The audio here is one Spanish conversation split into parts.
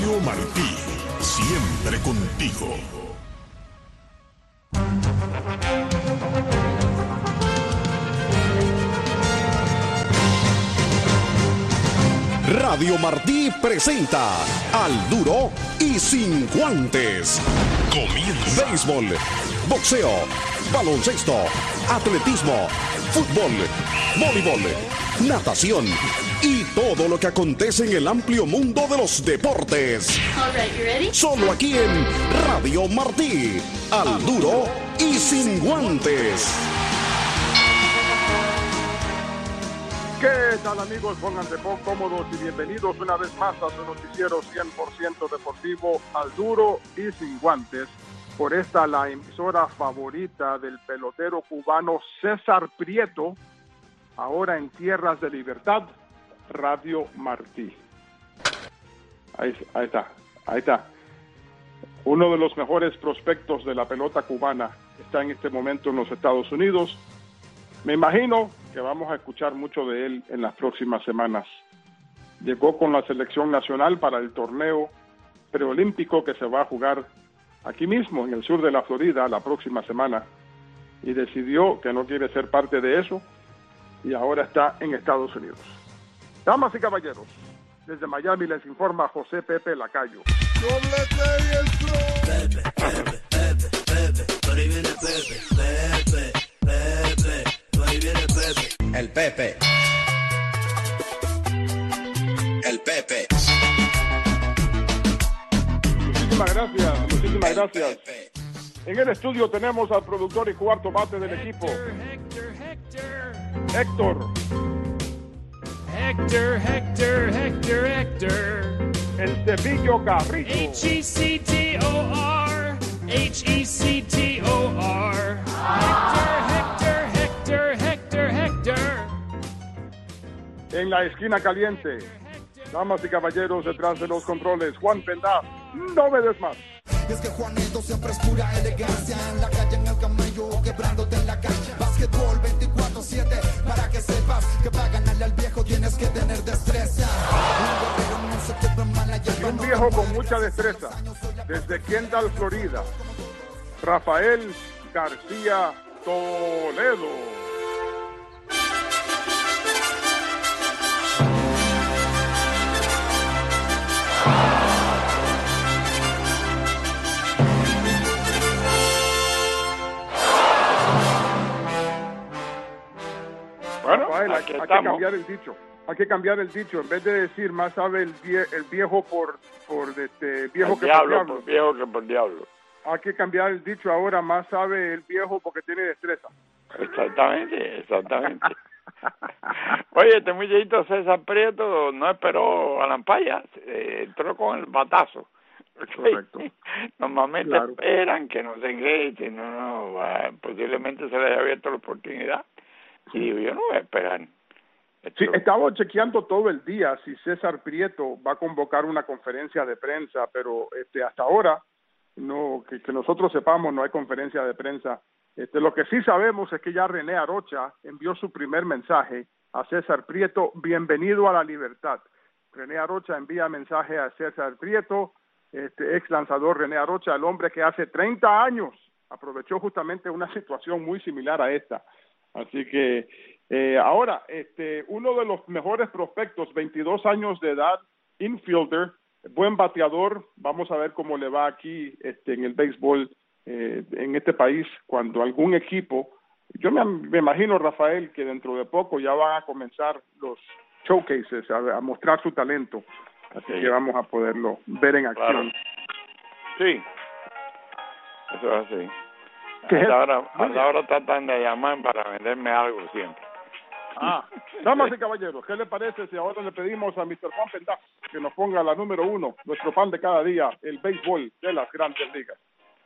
Radio Martí, siempre contigo. Radio Martí presenta Al Duro y Sin Guantes. Comienza. Béisbol, boxeo, baloncesto, atletismo, fútbol, voleibol, natación y todo lo que acontece en el amplio mundo de los deportes. Solo aquí en Radio Martí, Al Duro y Sin Guantes. ¿Qué tal, amigos? Pónganse cómodos y bienvenidos una vez más a su noticiero 100% deportivo, Al Duro y Sin Guantes. Por esta, la emisora favorita del pelotero cubano César Prieto, ahora en tierras de libertad, Radio Martí. Ahí está. Uno de los mejores prospectos de la pelota cubana está en este momento en los Estados Unidos. Me imagino que vamos a escuchar mucho de él en las próximas semanas. Llegó con la selección nacional para el torneo preolímpico que se va a jugar aquí mismo, en el sur de la Florida, la próxima semana. Y decidió que no quiere ser parte de eso y ahora está en Estados Unidos. Damas y caballeros, desde Miami les informa José Pepe Lacayo. El Pepe. El Pepe. Muchísimas gracias. En el estudio tenemos al productor y cuarto bate del equipo, Héctor. El Cepillo Carrillo. Hector. Hector. En la esquina caliente, damas y caballeros, detrás de los controles, Juan Pendaz. No me des más. Es que Juanito siempre es pura elegancia, en la calle, en el camello, quebrándote en la calle. Básquetbol 24/7, para que sepas que para ganarle al viejo tienes que tener destreza. Y un viejo con mucha destreza, desde Kendall, Florida, Rafael García Toledo. Bueno, Rafael, hay que cambiar el dicho. Hay que cambiar el dicho. En vez de decir más sabe el viejo por viejo que por diablo. Por viejo que por diablo. Hay que cambiar el dicho ahora, más sabe el viejo porque tiene destreza. Exactamente. Oye, este muchachito César Prieto no esperó a la ampalla, entró con el batazo. Correcto. Normalmente esperan que no se quede, si no, posiblemente se le haya abierto la oportunidad. Y digo, yo no voy a esperar. Sí, estaba chequeando todo el día si César Prieto va a convocar una conferencia de prensa, pero hasta ahora, no que nosotros sepamos, no hay conferencia de prensa. Lo que sí sabemos es que ya René Arocha envió su primer mensaje a César Prieto: bienvenido a la libertad. René Arocha envía mensaje a César Prieto, ex lanzador René Arocha, el hombre que hace 30 años aprovechó justamente una situación muy similar a esta. Así que ahora, uno de los mejores prospectos, 22 años de edad, infielder, buen bateador. Vamos a ver cómo le va aquí en el béisbol en este país cuando algún equipo, yo me imagino, Rafael, que dentro de poco ya van a comenzar los showcases a mostrar su talento. Así que vamos a poderlo ver en acción. Claro. Sí, eso es así. Ahora tratan de llamar para venderme algo siempre. Damas y caballeros, ¿qué le parece si ahora le pedimos a Mr. Juan Pendaz que nos ponga la número 1, nuestro pan de cada día, el béisbol de las Grandes Ligas?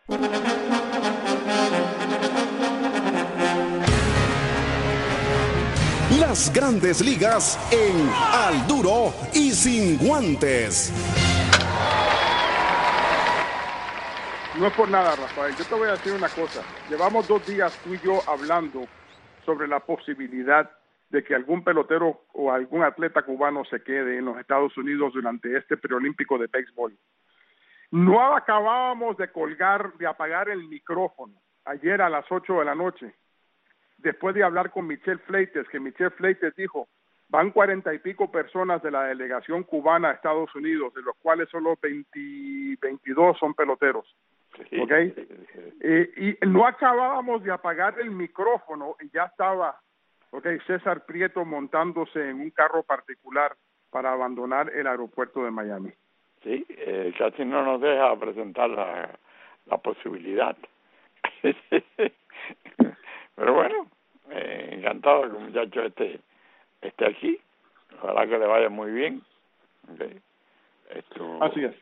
Las Grandes Ligas en Al Duro y Sin Guantes. No es por nada, Rafael. Yo te voy a decir una cosa. Llevamos 2 días tú y yo hablando sobre la posibilidad de que algún pelotero o algún atleta cubano se quede en los Estados Unidos durante este preolímpico de béisbol. No acabábamos de apagar el micrófono ayer a las 8 de la noche, después de hablar con Michel Fleites, que Michel Fleites dijo, van 40 y pico personas de la delegación cubana a Estados Unidos, de los cuales solo 22 son peloteros. Sí. ¿Okay? Y no acabábamos de apagar el micrófono y ya estaba César Prieto montándose en un carro particular para abandonar el aeropuerto de Miami. Sí, casi no nos deja presentar la posibilidad. Pero bueno, encantado que el muchacho esté aquí. Ojalá que le vaya muy bien. Okay. Así es.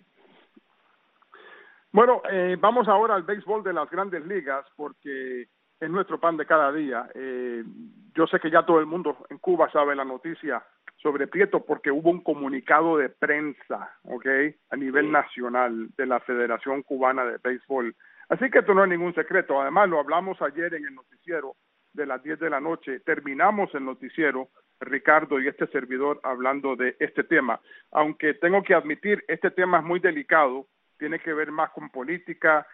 Bueno, vamos ahora al béisbol de las Grandes Ligas porque es nuestro pan de cada día. Yo sé que ya todo el mundo en Cuba sabe la noticia sobre Prieto porque hubo un comunicado de prensa, a nivel nacional de la Federación Cubana de Béisbol. Así que esto no es ningún secreto. Además, lo hablamos ayer en el noticiero de las 10 de la noche. Terminamos el noticiero, Ricardo y este servidor, hablando de este tema. Aunque tengo que admitir, este tema es muy delicado. Tiene que ver más con política,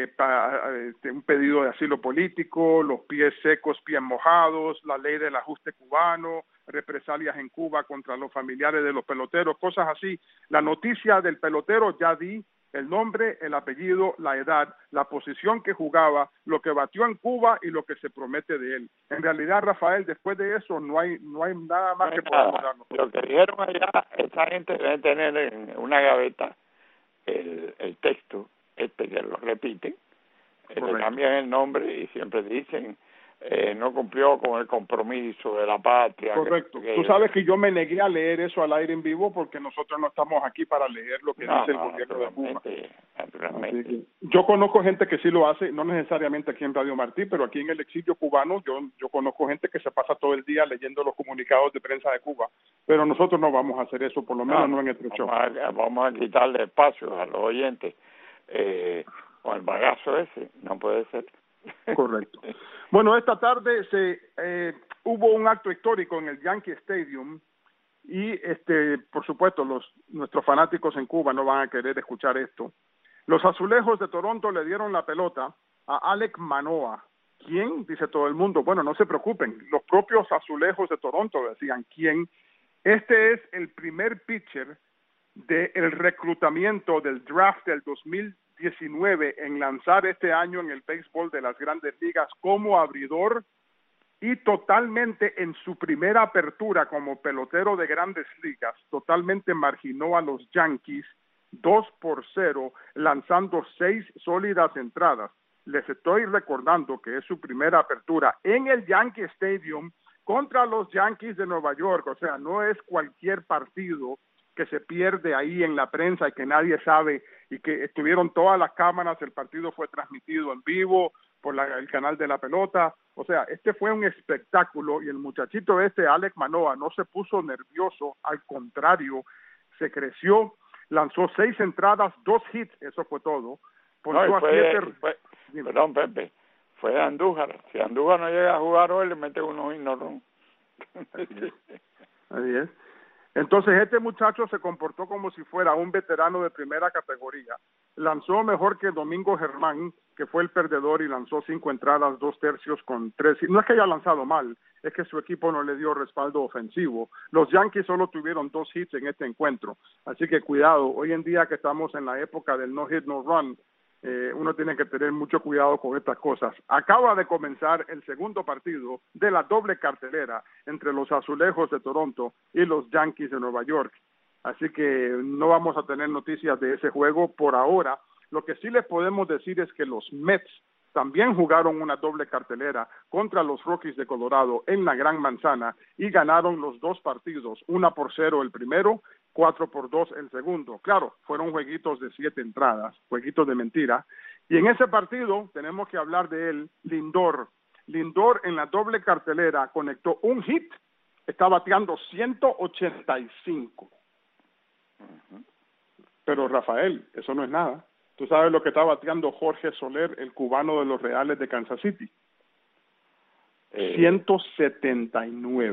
un pedido de asilo político, los pies secos, pies mojados, la ley del ajuste cubano, represalias en Cuba contra los familiares de los peloteros, cosas así. La noticia del pelotero ya di el nombre, el apellido, la edad, la posición que jugaba, lo que batió en Cuba y lo que se promete de él. En realidad, Rafael, después de eso no hay nada más que podamos darnos. Lo que dijeron allá, esta gente debe tener en una gaveta el texto, que lo repiten, le cambian el nombre y siempre dicen no cumplió con el compromiso de la patria. Correcto. Tú sabes que yo me negué a leer eso al aire en vivo porque nosotros no estamos aquí para leer lo que dice el gobierno de Cuba. Naturalmente. Yo conozco gente que sí lo hace, no necesariamente aquí en Radio Martí, pero aquí en el exilio cubano yo conozco gente que se pasa todo el día leyendo los comunicados de prensa de Cuba, pero nosotros no vamos a hacer eso, por lo menos no en este show. Vamos a quitarle espacio a los oyentes con el bagazo ese, no puede ser. Correcto. Bueno, esta tarde hubo un acto histórico en el Yankee Stadium y por supuesto nuestros fanáticos en Cuba no van a querer escuchar esto. Los Azulejos de Toronto le dieron la pelota a Alek Manoah. ¿Quién? Dice todo el mundo. Bueno, no se preocupen, los propios Azulejos de Toronto decían quién. Este es el primer pitcher del reclutamiento del draft del 2019 en lanzar este año en el béisbol de las Grandes Ligas como abridor y totalmente en su primera apertura como pelotero de Grandes Ligas, totalmente marginó a los Yankees 2-0, lanzando 6 sólidas entradas. Les estoy recordando que es su primera apertura en el Yankee Stadium contra los Yankees de Nueva York, o sea, no es cualquier partido que se pierde ahí en la prensa y que nadie sabe, y que estuvieron todas las cámaras, el partido fue transmitido en vivo por el canal de la pelota, o sea, este fue un espectáculo y el muchachito Alek Manoah no se puso nervioso, al contrario, se creció, lanzó 6 entradas, 2 hits, eso fue todo. Perdón, Pepe, fue Andújar. Si Andújar no llega a jugar hoy, le mete unos himnos. Así es. Entonces este muchacho se comportó como si fuera un veterano de primera categoría. Lanzó mejor que Domingo Germán, que fue el perdedor y lanzó 5 entradas, 2 tercios con 3. No es que haya lanzado mal, es que su equipo no le dio respaldo ofensivo. Los Yankees solo tuvieron 2 hits en este encuentro. Así que cuidado, hoy en día que estamos en la época del no hit, no run, uno tiene que tener mucho cuidado con estas cosas. Acaba de comenzar el segundo partido de la doble cartelera entre los Azulejos de Toronto y los Yankees de Nueva York. Así que no vamos a tener noticias de ese juego por ahora. Lo que sí les podemos decir es que los Mets también jugaron una doble cartelera contra los Rockies de Colorado en la Gran Manzana y ganaron los 2 partidos, 1-0 el primero, 4-2 el segundo. Claro, fueron jueguitos de 7 entradas, jueguitos de mentira. Y en ese partido tenemos que hablar de él, Lindor. Lindor en la doble cartelera conectó un hit, está bateando 185. Pero Rafael, eso no es nada. Tú sabes lo que está bateando Jorge Soler, el cubano de los Reales de Kansas City. 179.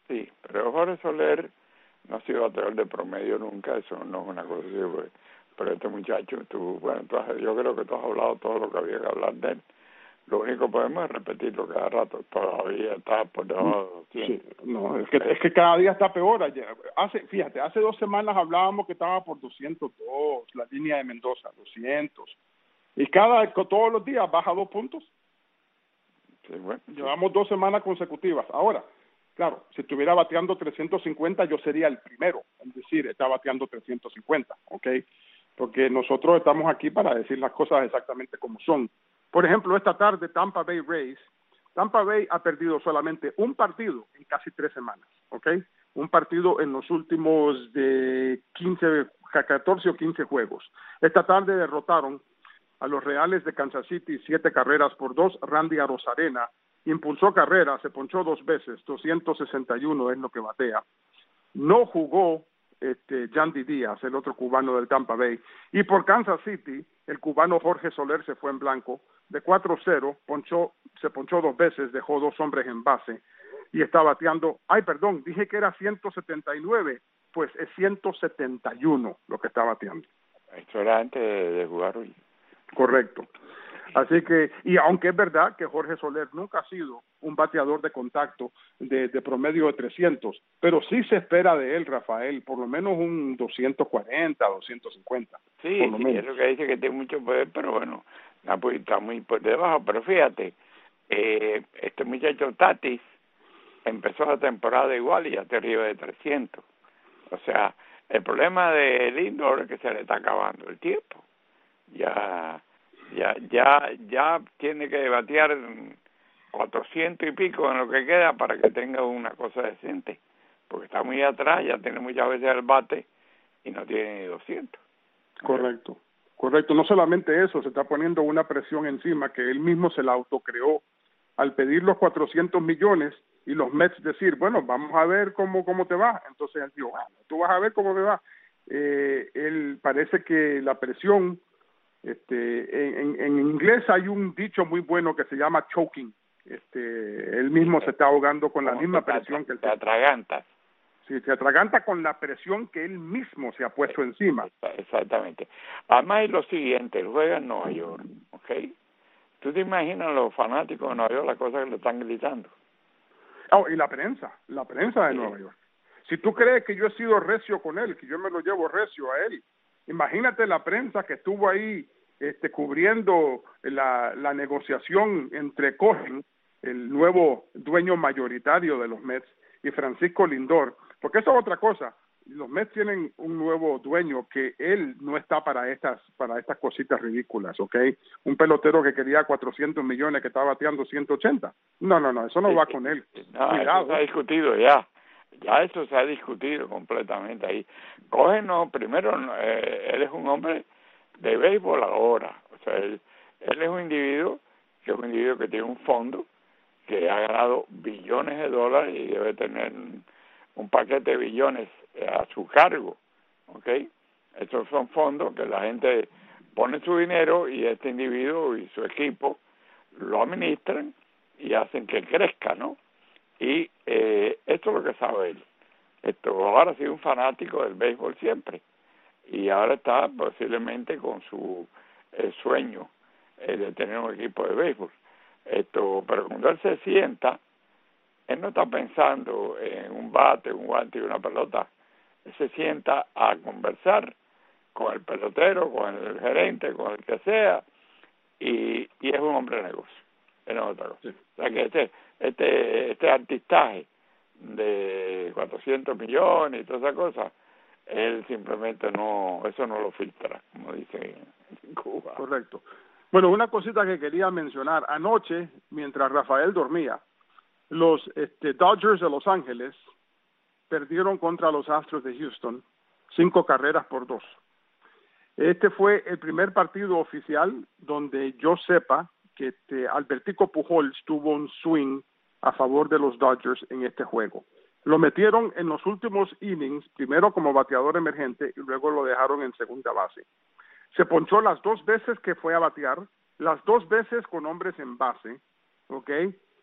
Sí, pero Jorge Soler no ha sido bateador de promedio nunca, eso no es una cosa así, pues, pero este muchacho, yo creo que tú has hablado todo lo que había que hablar de él. Lo único que podemos es repetirlo cada rato, todavía está por debajo de 200. Sí, no, es que cada día está peor. Fíjate, hace 2 semanas hablábamos que estaba por 202, la línea de Mendoza, 200. Y todos los días baja 2 puntos. Sí, bueno, Llevamos 2 semanas consecutivas. Ahora, claro, si estuviera bateando 350, yo sería el primero. Es decir, está bateando 350, ¿ok? Porque nosotros estamos aquí para decir las cosas exactamente como son. Por ejemplo, esta tarde Tampa Bay Rays. Tampa Bay ha perdido solamente un partido en casi 3 semanas, ¿ok? Un partido en los últimos de 14 o 15 juegos. Esta tarde derrotaron a los Reales de Kansas City 7-2. Randy Arozarena impulsó carreras, se ponchó 2 veces, 261 es lo que batea. No jugó Yandy Díaz, el otro cubano del Tampa Bay. Y por Kansas City, el cubano Jorge Soler se fue en blanco. De 4-0, se ponchó 2 veces, dejó 2 hombres en base y está bateando, dije que era 179, pues es 171 lo que está bateando. Esto era antes de jugar hoy. Correcto. Así que, y aunque es verdad que Jorge Soler nunca ha sido un bateador de contacto de promedio de 300, pero sí se espera de él, Rafael, por lo menos un 240, 250. Sí, por lo menos. Es lo que dice que tiene mucho poder, pero bueno, está muy por debajo. Pero fíjate, este muchacho Tatis empezó la temporada igual y ya está arriba de 300. O sea, el problema de Lindor es que se le está acabando el tiempo. Ya tiene que batear 400 y pico en lo que queda para que tenga una cosa decente, porque está muy atrás, ya tiene muchas veces el bate y no tiene ni 200. Correcto. No solamente eso, se está poniendo una presión encima que él mismo se la autocreó al pedir los 400 millones y los Mets decir, bueno, vamos a ver cómo te va. Entonces él dijo, tú vas a ver cómo me va. Él parece que la presión, en inglés hay un dicho muy bueno que se llama choking. Él mismo se está ahogando con la misma presión que él te atragantas. Sí, se atraganta con la presión que él mismo se ha puesto encima. Exactamente. Además es lo siguiente, él juega en Nueva York, ¿ok? ¿Tú te imaginas los fanáticos de Nueva York, las cosas que le están gritando? Y la prensa de Nueva York. Si tú crees que yo he sido recio con él, que yo me lo llevo recio a él, imagínate la prensa que estuvo ahí cubriendo la negociación entre Cohen, el nuevo dueño mayoritario de los Mets, y Francisco Lindor, porque eso es otra cosa. Los Mets tienen un nuevo dueño que él no está para estas cositas ridículas, ¿ok? Un pelotero que quería 400 millones que está bateando 180. No, eso no va con él. No, cuidado. Eso se ha discutido ya eso se ha discutido completamente ahí. Cohen primero, él es un hombre de béisbol ahora, o sea, él es un individuo que tiene un fondo que ha ganado billones de dólares y debe tener un paquete de billones a su cargo, ¿ok? Esos son fondos que la gente pone su dinero y este individuo y su equipo lo administran y hacen que crezca, ¿no? Y esto es lo que sabe él. Ahora ha sido un fanático del béisbol siempre y ahora está posiblemente con su sueño de tener un equipo de béisbol. Pero cuando él se sienta, él no está pensando en un bate, un guante y una pelota. Él se sienta a conversar con el pelotero, con el gerente, con el que sea, y es un hombre de negocio. Es otra cosa. Sí. O sea que este artistaje de 400 millones y toda esa cosa, él simplemente eso no lo filtra, como dicen en Cuba. Correcto. Bueno, una cosita que quería mencionar. Anoche, mientras Rafael dormía, los Dodgers de Los Ángeles perdieron contra los Astros de Houston 5-2. Este fue el primer partido oficial donde yo sepa que Albertico Pujols tuvo un swing a favor de los Dodgers en este juego. Lo metieron en los últimos innings, primero como bateador emergente y luego lo dejaron en segunda base. Se ponchó las 2 veces que fue a batear, las 2 veces con hombres en base, ¿ok?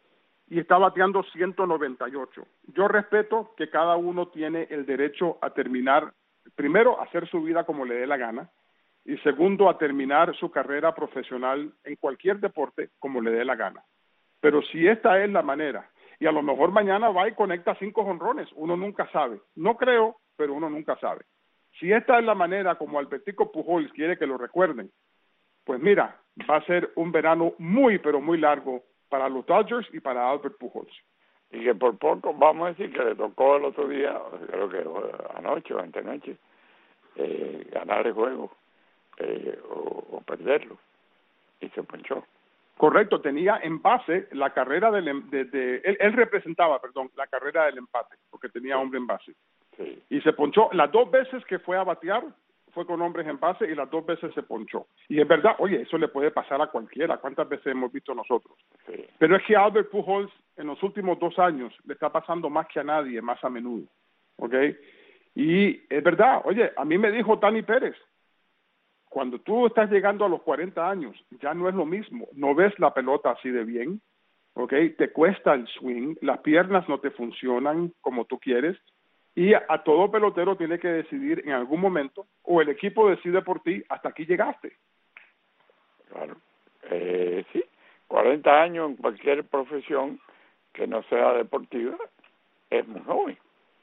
y está bateando 198. Yo respeto que cada uno tiene el derecho a terminar, primero, a hacer su vida como le dé la gana, y segundo, a terminar su carrera profesional en cualquier deporte como le dé la gana. Pero si esta es la manera, y a lo mejor mañana va y conecta 5 jonrones, uno nunca sabe. No creo, pero uno nunca sabe. Si esta es la manera como Albertico Pujols quiere que lo recuerden, pues mira, va a ser un verano muy, pero muy largo para los Dodgers y para Albert Pujols. Y que por poco, vamos a decir que le tocó el otro día, creo que anoche o antenoche, ganar el juego o perderlo, y se ponchó. Correcto, tenía en base la carrera él representaba, la carrera del empate, porque tenía hombre en base. Sí. Y se ponchó. Las 2 veces que fue a batear fue con hombres en base y las 2 veces se ponchó. Y es verdad, oye, eso le puede pasar a cualquiera. ¿Cuántas veces hemos visto nosotros? Sí. Pero es que a Albert Pujols en los últimos 2 años le está pasando más que a nadie, más a menudo. ¿Ok? Y es verdad, oye, a mí me dijo Tani Pérez, cuando tú estás llegando a los 40 años, ya no es lo mismo. No ves la pelota así de bien, ¿ok? Te cuesta el swing, las piernas no te funcionan como tú quieres, y a todo pelotero tiene que decidir en algún momento, o el equipo decide por ti, hasta aquí llegaste. Claro. Sí, 40 años en cualquier profesión que no sea deportiva es muy joven.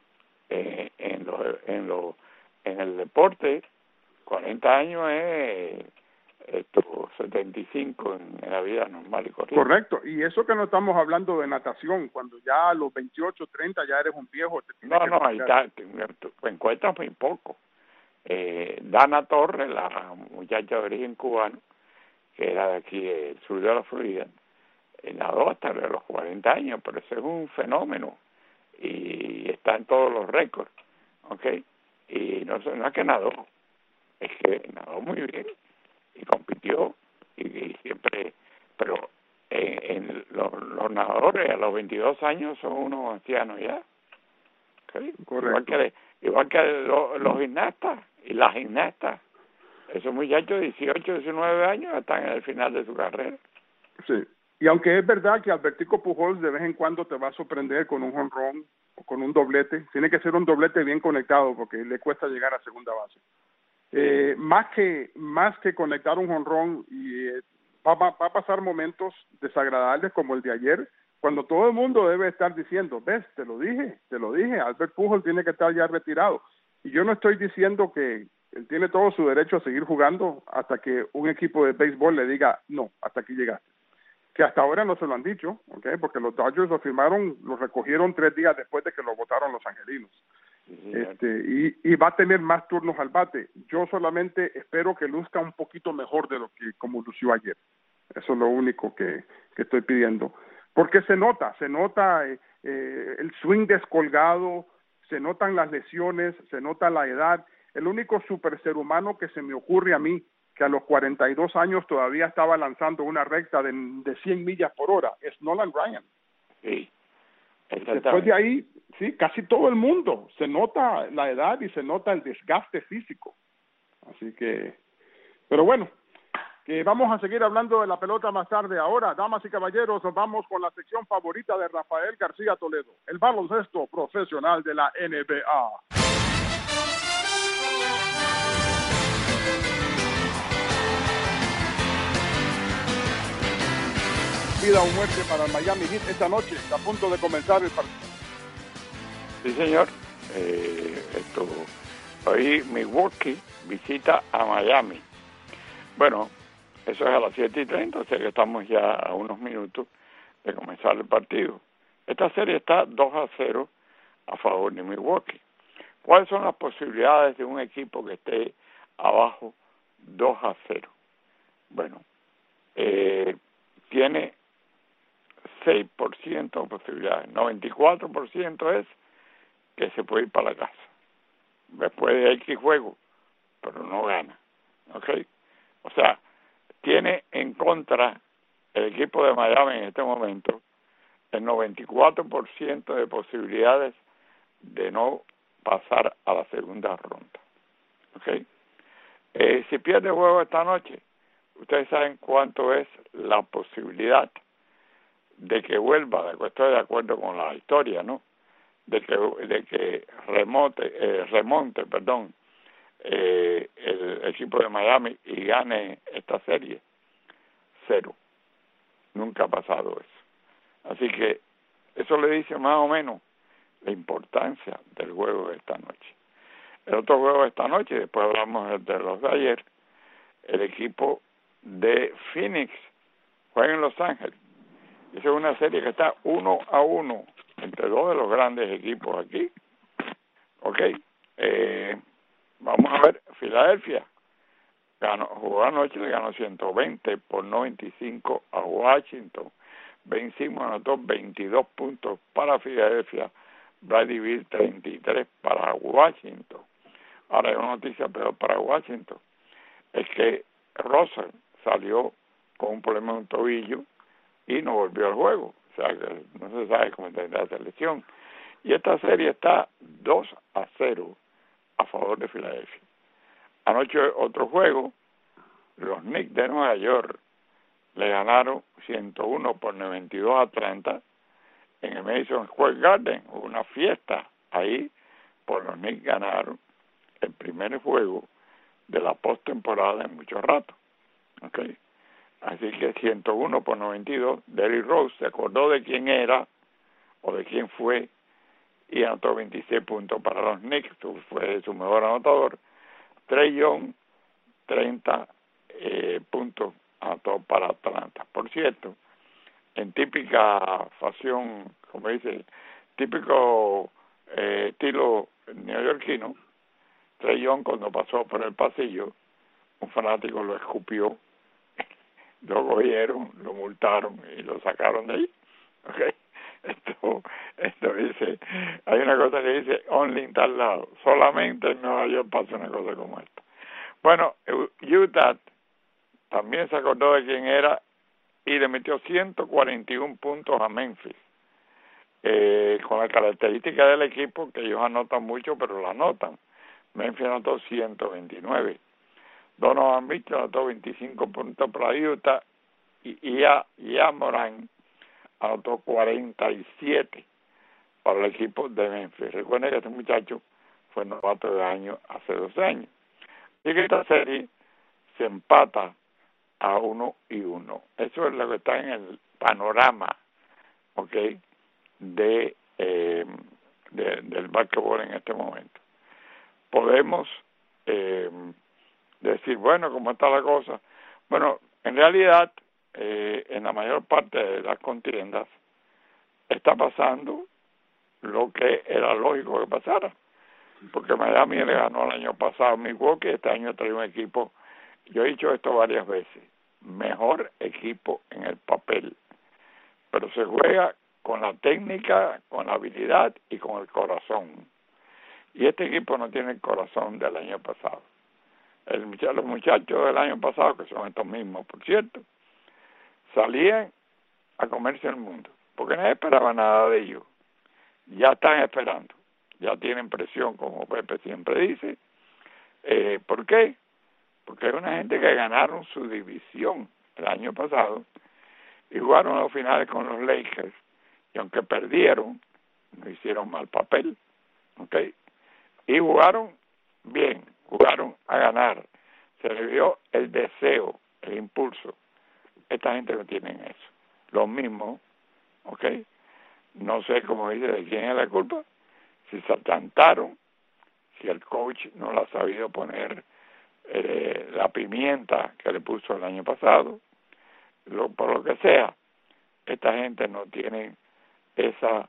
En el deporte, 40 años es 75 en la vida normal y corriente. Correcto, y eso que no estamos hablando de natación, cuando ya a los 28, 30 ya eres un viejo. Ahí está, te encuentras muy poco. Dana Torres, la muchacha de origen cubano, que era de aquí del sur de la Florida, nadó hasta los 40 años, pero ese es un fenómeno y está en todos los récords, ¿ok? Y no es que nadó, es que nadó muy bien y compitió y siempre, pero los nadadores a los 22 años son unos ancianos ya, ¿okay? Correcto. Igual que los gimnastas y las gimnastas, esos muchachos de 18, 19 años están en el final de su carrera. Sí, y aunque es verdad que Albertico Pujols de vez en cuando te va a sorprender con un jonrón o con un doblete, tiene que ser un doblete bien conectado porque le cuesta llegar a segunda base. Más que conectar un jonrón, y va a pasar momentos desagradables como el de ayer, cuando todo el mundo debe estar diciendo, ves, te lo dije, Albert Pujols tiene que estar ya retirado. Y yo no estoy diciendo que él tiene todo su derecho a seguir jugando hasta que un equipo de béisbol le diga, no, hasta aquí llegaste. Que hasta ahora no se lo han dicho, ¿okay? Porque los Dodgers lo recogieron 3 días después de que lo votaron los angelinos. Sí, y va a tener más turnos al bate. Yo solamente espero que luzca un poquito mejor de lo que como lució ayer. Eso es lo único que estoy pidiendo. Porque se nota el swing descolgado, se notan las lesiones, se nota la edad. El único super ser humano que se me ocurre a mí, que a los 42 años todavía estaba lanzando una recta de 100 millas por hora, es Nolan Ryan. Sí. Después de ahí, sí, casi todo el mundo, se nota la edad y se nota el desgaste físico. Así que, pero bueno, que vamos a seguir hablando de la pelota más tarde. Ahora, damas y caballeros, nos vamos con la sección favorita de Rafael García Toledo, el baloncesto profesional de la NBA. Vida o muerte para el Miami Heat esta noche, está a punto de comenzar el partido. Sí, señor. Hoy Milwaukee visita a Miami. Bueno, eso es a las 7:30, o sea que estamos ya a unos minutos de comenzar el partido. Esta serie está 2-0 a favor de Milwaukee. ¿Cuáles son las posibilidades de un equipo que esté abajo 2-0? Bueno, tiene 6% de posibilidades. 94% es que se puede ir para la casa después de X juego, pero no gana. ¿Ok? O sea, tiene en contra el equipo de Miami en este momento el 94% de posibilidades de no pasar a la segunda ronda. ¿Ok? Si pierde el juego esta noche, ustedes saben cuánto es la posibilidad de que vuelva, estoy de acuerdo con la historia, ¿no? De que remonte, el equipo de Miami y gane esta serie. 0. Nunca ha pasado eso. Así que eso le dice más o menos la importancia del juego de esta noche. El otro juego de esta noche, después hablamos de los de ayer, el equipo de Phoenix juega en Los Ángeles. Esa es una serie que está 1-1 entre dos de los grandes equipos aquí. Ok, vamos a ver, Filadelfia jugó anoche, le ganó 120-95 a Washington. Vencimos, anotó 22 puntos para Filadelfia, Bradley Beal 33 para Washington. Ahora hay una noticia peor para Washington, es que Russell salió con un problema en un tobillo y no volvió al juego, o sea que no se sabe cómo tendrá esa lesión. Y esta serie está 2-0 a favor de Filadelfia. Anoche otro juego, los Knicks de Nueva York le ganaron 101-92 a Atlanta en el Madison Square Garden. Hubo una fiesta ahí, por los Knicks ganaron el primer juego de la postemporada en mucho rato. Okay. Así que 101-92, Derrick Rose se acordó de quién era o de quién fue y anotó 26 puntos para los Knicks, fue su mejor anotador. Trae Young 30 puntos anotó para Atlanta. Por cierto, en típica fashion, como dice, típico estilo neoyorquino, Trae Young cuando pasó por el pasillo, un fanático lo escupió, lo cogieron, lo multaron y lo sacaron de ahí. Okay. Esto dice, hay una cosa que dice only en tal lado, solamente en Nueva York pasa una cosa como esta. Bueno, Utah también se acordó de quién era y le metió 141 puntos a Memphis, con la característica del equipo que ellos anotan mucho, pero lo anotan. Memphis anotó 129. Donovan Mitchell anotó 25 puntos para Utah y Morán anotó 47 para el equipo de Memphis. Recuerden que este muchacho fue novato de año hace 2 años. Así que esta serie se empata a 1-1. Eso es lo que está en el panorama, ¿okay? Del básquetbol en este momento. Podemos decir, bueno, ¿cómo está la cosa? Bueno, en realidad, en la mayor parte de las contiendas está pasando lo que era lógico que pasara, porque Miami le ganó el año pasado a Milwaukee, este año trae un equipo, yo he dicho esto varias veces, mejor equipo en el papel, pero se juega con la técnica, con la habilidad y con el corazón. Y este equipo no tiene el corazón del año pasado. Los muchachos del año pasado, que son estos mismos, por cierto, salían a comerse el mundo, porque nadie esperaba nada de ellos. Ya están esperando, ya tienen presión, como Pepe siempre dice. ¿Por qué? Porque hay una gente que ganaron su división el año pasado y jugaron a los finales con los Lakers, y aunque perdieron, no hicieron mal papel, ¿ok? Y jugaron bien, jugaron a ganar, se le vio el deseo, el impulso. Esta gente no tiene eso. Lo mismo, ¿ok? No sé, cómo dice, de quién es la culpa, si se atantaron, si el coach no le ha sabido poner la pimienta que le puso el año pasado, por lo que sea, esta gente no tiene esa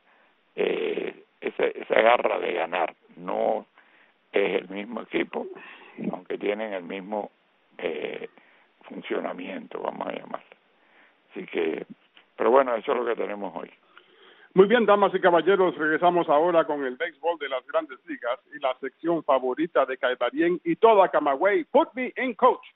garra de ganar. No es el mismo equipo, aunque tienen el mismo funcionamiento, vamos a llamarlo. Así que, pero bueno, eso es lo que tenemos hoy. Muy bien, damas y caballeros, regresamos ahora con el béisbol de las Grandes Ligas y la sección favorita de Caibarien y toda Camagüey, Put Me in Coach.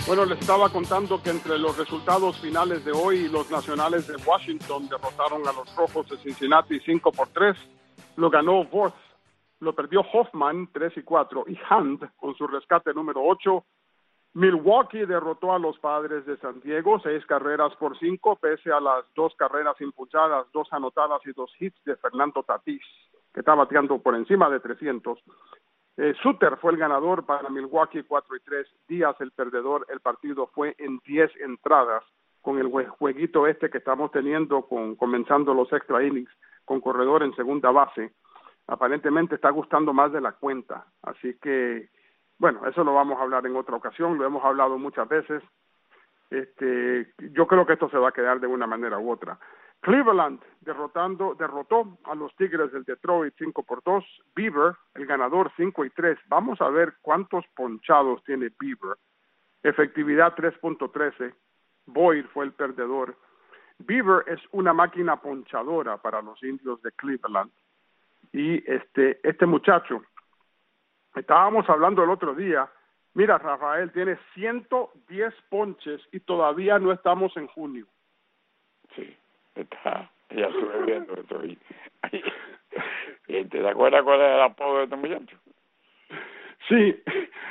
Bueno, les estaba contando que entre los resultados finales de hoy, los Nacionales de Washington derrotaron a los Rojos de Cincinnati 5-3. Lo ganó Worth, lo perdió Hoffman 3-4 y Hand con su rescate número 8. Milwaukee derrotó a los Padres de San Diego 6-5, pese a las 2 carreras impulsadas, 2 anotadas y 2 hits de Fernando Tatís, que está bateando por encima de 300. Suter fue el ganador para Milwaukee 4-3, Díaz el perdedor. El partido fue en 10 entradas con el jueguito que estamos teniendo comenzando los extra innings con corredor en segunda base. Aparentemente está gustando más de la cuenta, así que bueno, eso lo vamos a hablar en otra ocasión, lo hemos hablado muchas veces. Yo creo que esto se va a quedar de una manera u otra. Cleveland derrotó a los Tigres del Detroit 5-2. Bieber, el ganador, 5-3. Vamos a ver cuántos ponchados tiene Bieber. Efectividad 3.13. Boyd fue el perdedor. Bieber es una máquina ponchadora para los Indios de Cleveland. Y este muchacho, estábamos hablando el otro día, mira, Rafael, tiene 110 ponches y todavía no estamos en junio. Sí. Ya estuve viendo esto. ¿Y te acuerdas cuál es el apodo de este muchacho? Sí,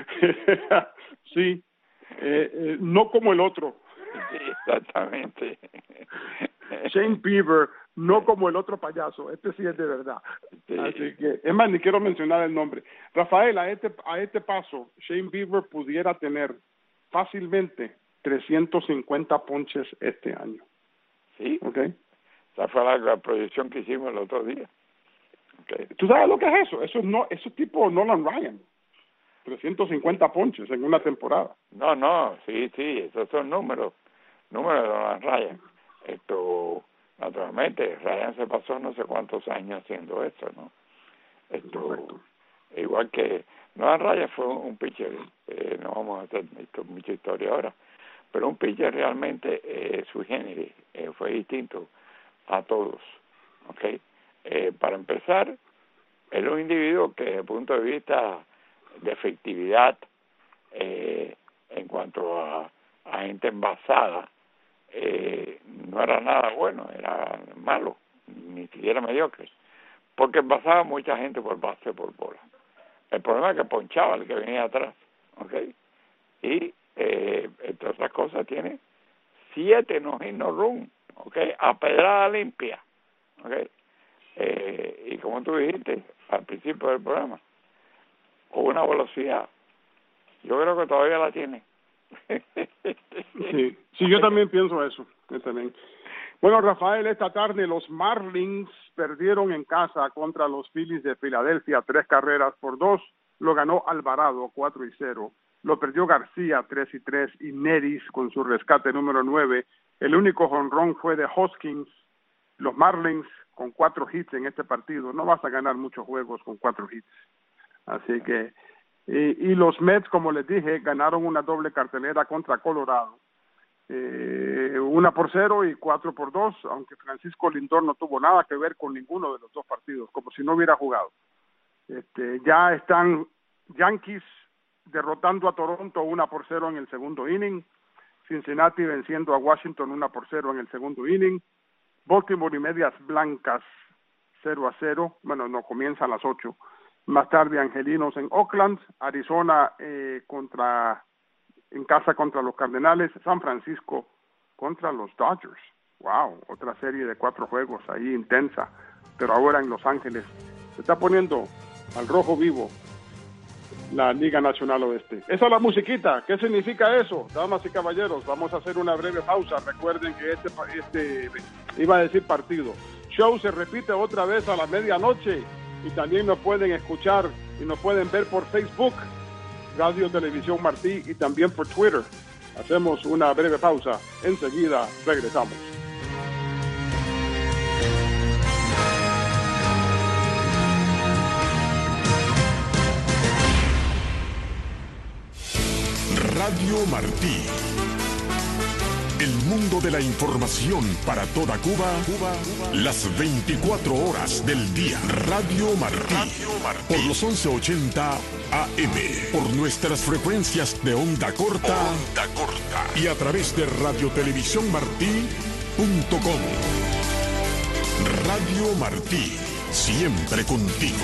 sí, no como el otro. Sí, exactamente. Shane Bieber, no como el otro payaso. Este sí es de verdad. Sí. Así que, es más, ni quiero mencionar el nombre. Rafael, a este paso, Shane Bieber pudiera tener fácilmente 350 ponches este año. Sí, okay. Esa fue la proyección que hicimos el otro día. Okay. ¿Tú sabes lo que es eso? Eso es tipo Nolan Ryan. 350 ponches en una temporada. No, sí, esos son números de Nolan Ryan. Naturalmente, Ryan se pasó no sé cuántos años haciendo esto, ¿no? Correcto. Igual que Nolan Ryan fue un pitcher, no vamos a hacer mucha historia ahora, pero un pitcher realmente sui generis, fue distinto a todos, ¿ok? Para empezar, es un individuo que desde el punto de vista de efectividad en cuanto a gente envasada, no era nada bueno, era malo, ni siquiera mediocre, porque envasaba mucha gente por base por bola. El problema es que ponchaba el que venía atrás, ¿ok? Y entre otras cosas tiene 7 no-hit no-run, ¿ok? A pedrada limpia, ¿ok? Y como tú dijiste al principio del programa, con una velocidad, yo creo que todavía la tiene. Sí, yo también pienso eso. Yo también. Bueno, Rafael, esta tarde los Marlins perdieron en casa contra los Phillies de Filadelfia 3-2. Lo ganó Alvarado 4-0. Lo perdió García 3-3 y Neris con su rescate número 9. El único jonrón fue de Hoskins. Los Marlins con 4 hits en este partido. No vas a ganar muchos juegos con 4 hits. Así que, y los Mets, como les dije, ganaron una doble cartelera contra Colorado. 1-0 y 4-2, aunque Francisco Lindor no tuvo nada que ver con ninguno de los dos partidos, como si no hubiera jugado. Ya están Yankees derrotando a Toronto 1-0 en el segundo inning, Cincinnati venciendo a Washington 1-0 en el segundo inning, Baltimore y Medias Blancas 0-0, bueno, no comienzan a las 8. Más tarde Angelinos en Oakland, Arizona en casa contra los Cardenales, San Francisco contra los Dodgers. Wow, otra serie de 4 juegos ahí intensa, pero ahora en Los Ángeles. Se está poniendo al rojo vivo la Liga Nacional Oeste. Esa es la musiquita. ¿Qué significa eso? Damas y caballeros, vamos a hacer una breve pausa. Recuerden que iba a decir partido. Show se repite otra vez a la medianoche y también nos pueden escuchar y nos pueden ver por Facebook, Radio Televisión Martí, y también por Twitter. Hacemos una breve pausa. Enseguida regresamos. Radio Martí, el mundo de la información para toda Cuba, las 24 horas del día. Radio Martí, por los 1180 AM, por nuestras frecuencias de onda corta, y a través de radiotelevisiónmartí.com. Radio Martí, siempre contigo.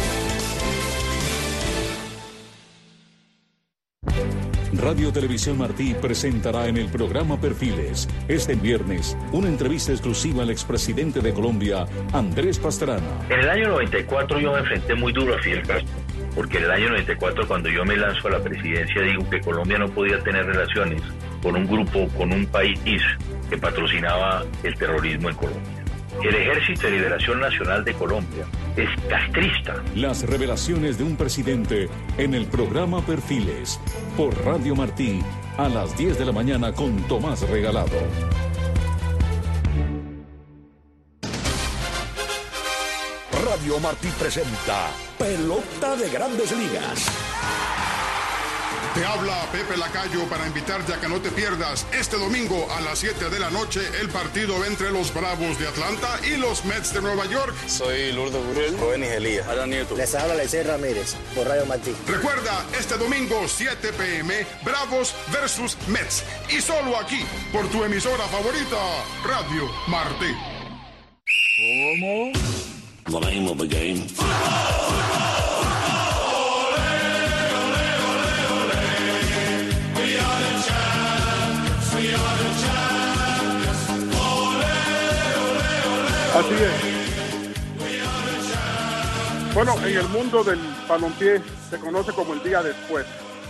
Radio Televisión Martí presentará en el programa Perfiles, este viernes, una entrevista exclusiva al expresidente de Colombia, Andrés Pastrana. En el año 94 yo me enfrenté muy duro a Fidel Castro, porque en el año 94, cuando yo me lanzo a la presidencia, digo que Colombia no podía tener relaciones con un grupo, con un país que patrocinaba el terrorismo en Colombia. El Ejército de Liberación Nacional de Colombia es castrista. Las revelaciones de un presidente en el programa Perfiles, por Radio Martí, a las 10 de la mañana con Tomás Regalado. Radio Martí presenta Pelota de Grandes Ligas. Te habla Pepe Lacayo para invitarte a que no te pierdas este domingo a las 7 de la noche el partido entre los Bravos de Atlanta y los Mets de Nueva York. Soy Lourdes Gurriel, Rubén Elías, Adán Nieto. Les habla Lecey Ramírez por Radio Martí. Recuerda, este domingo 7 p.m. Bravos versus Mets. Y solo aquí, por tu emisora favorita, Radio Martí. ¿Cómo? The name of the game. Así es. Bueno, en el mundo del balompié se conoce como el día después.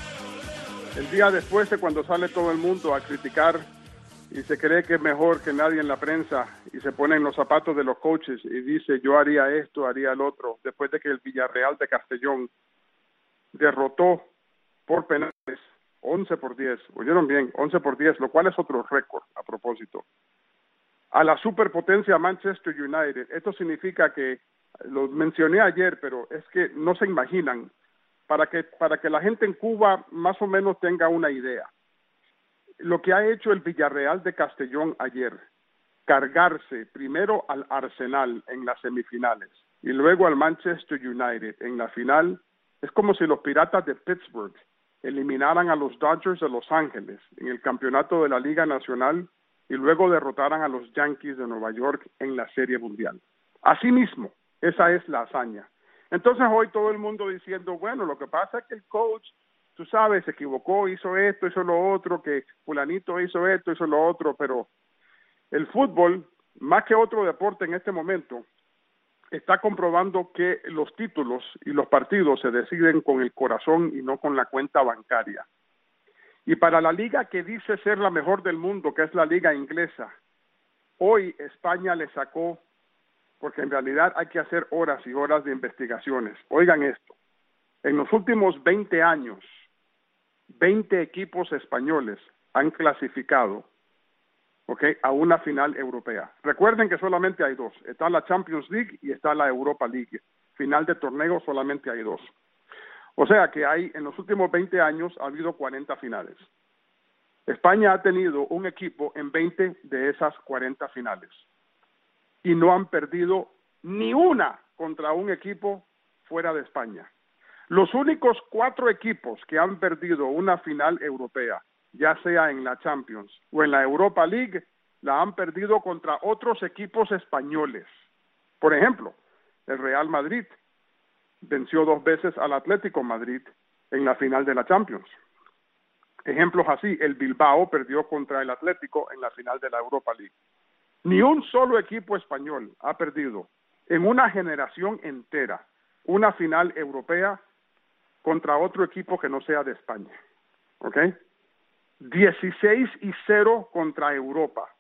El día después de cuando sale todo el mundo a criticar y se cree que es mejor que nadie en la prensa y se pone en los zapatos de los coaches y dice yo haría esto, haría el otro, después de que el Villarreal de Castellón derrotó por penales 11-10, oyeron bien, 11-10, lo cual es otro récord a propósito, a la superpotencia Manchester United. Esto significa que, lo mencioné ayer, pero es que no se imaginan, para que la gente en Cuba más o menos tenga una idea. Lo que ha hecho el Villarreal de Castellón ayer, cargarse primero al Arsenal en las semifinales y luego al Manchester United en la final, es como si los Piratas de Pittsburgh eliminaran a los Dodgers de Los Ángeles en el campeonato de la Liga Nacional y luego derrotaran a los Yankees de Nueva York en la Serie Mundial. Asimismo, esa es la hazaña. Entonces hoy todo el mundo diciendo, bueno, lo que pasa es que el coach, tú sabes, se equivocó, hizo esto, hizo lo otro, que fulanito hizo esto, hizo lo otro, pero el fútbol, más que otro deporte en este momento, está comprobando que los títulos y los partidos se deciden con el corazón y no con la cuenta bancaria. Y para la liga que dice ser la mejor del mundo, que es la liga inglesa, hoy España le sacó, porque en realidad hay que hacer horas y horas de investigaciones. Oigan esto, en los últimos 20 años, 20 equipos españoles han clasificado, a una final europea. Recuerden que solamente hay dos, está la Champions League y está la Europa League. Final de torneo solamente hay dos. O sea que en los últimos 20 años ha habido 40 finales. España ha tenido un equipo en 20 de esas 40 finales y no han perdido ni una contra un equipo fuera de España. Los únicos 4 equipos que han perdido una final europea, ya sea en la Champions o en la Europa League, la han perdido contra otros equipos españoles. Por ejemplo, el Real Madrid venció 2 veces al Atlético Madrid en la final de la Champions. Ejemplos así, el Bilbao perdió contra el Atlético en la final de la Europa League. Ni un solo equipo español ha perdido en una generación entera una final europea contra otro equipo que no sea de España. 16-0 contra Europa,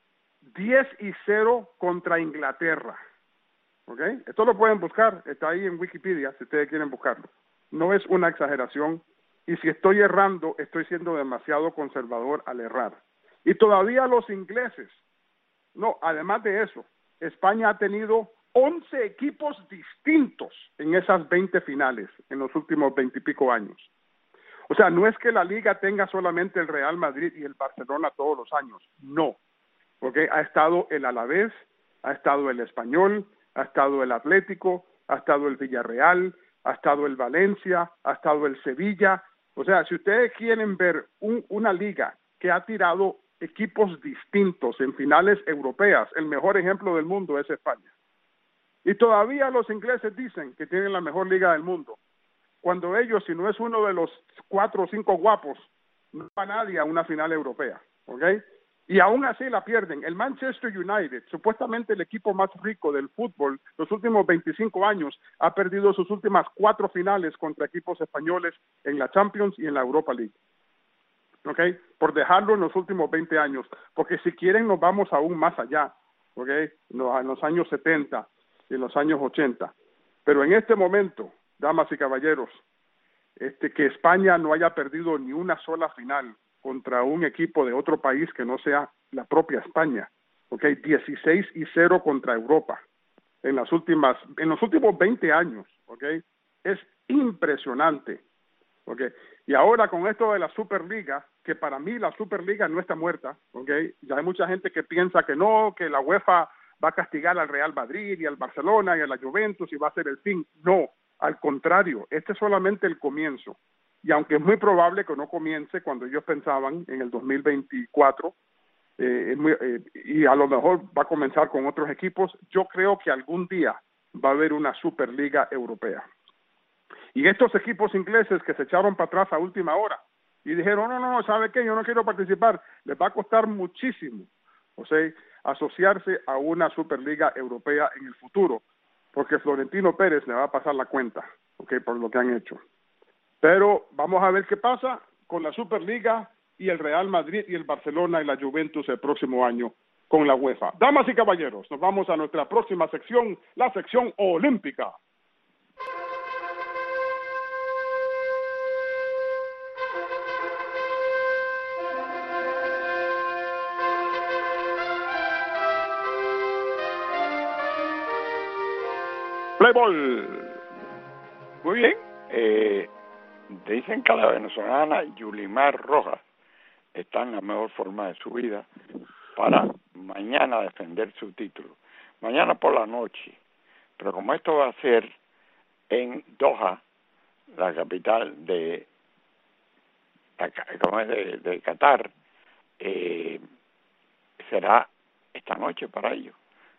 10-0 contra Inglaterra. Esto lo pueden buscar, está ahí en Wikipedia si ustedes quieren buscarlo. No es una exageración, y si estoy errando, estoy siendo demasiado conservador al errar. Y todavía los ingleses, además de eso, España ha tenido 11 equipos distintos en esas 20 finales en los últimos 20 y pico años. O sea, no es que la liga tenga solamente el Real Madrid y el Barcelona todos los años, no, porque ha estado el Alavés, ha estado el Español, ha estado el Atlético, ha estado el Villarreal, ha estado el Valencia, ha estado el Sevilla. O sea, si ustedes quieren ver una liga que ha tirado equipos distintos en finales europeas, el mejor ejemplo del mundo es España. Y todavía los ingleses dicen que tienen la mejor liga del mundo, cuando ellos, si no es uno de los 4 o 5 guapos, no va nadie a una final europea, ¿ok? Y aún así la pierden. El Manchester United, supuestamente el equipo más rico del fútbol, los últimos 25 años, ha perdido sus últimas 4 finales contra equipos españoles en la Champions y en la Europa League. ¿Ok? Por dejarlo en los últimos 20 años. Porque si quieren nos vamos aún más allá, ¿ok? En los años 70 y en los años 80. Pero en este momento, damas y caballeros, que España no haya perdido ni una sola final contra un equipo de otro país que no sea la propia España, ¿okay? 16-0 contra Europa en los últimos 20 años, ¿okay? Es impresionante, ¿okay? Y ahora con esto de la Superliga, que para mí la Superliga no está muerta, ¿okay? Ya hay mucha gente que piensa que no, que la UEFA va a castigar al Real Madrid y al Barcelona y a la Juventus y va a ser el fin. No, al contrario, este es solamente el comienzo. Y aunque es muy probable que no comience cuando ellos pensaban en el 2024, y a lo mejor va a comenzar con otros equipos, yo creo que algún día va a haber una Superliga Europea. Y estos equipos ingleses que se echaron para atrás a última hora y dijeron, no, ¿sabe qué? Yo no quiero participar, les va a costar muchísimo, o sea, asociarse a una Superliga Europea en el futuro, porque Florentino Pérez le va a pasar la cuenta, ¿okay? Por lo que han hecho. Pero vamos a ver qué pasa con la Superliga y el Real Madrid y el Barcelona y la Juventus el próximo año con la UEFA. Damas y caballeros, nos vamos a nuestra próxima sección, la sección olímpica. Playball. Muy bien. Dicen que la venezolana Yulimar Rojas está en la mejor forma de su vida para mañana defender su título. Mañana por la noche. Pero como esto va a ser en Doha, la capital de Qatar, será esta noche para ellos.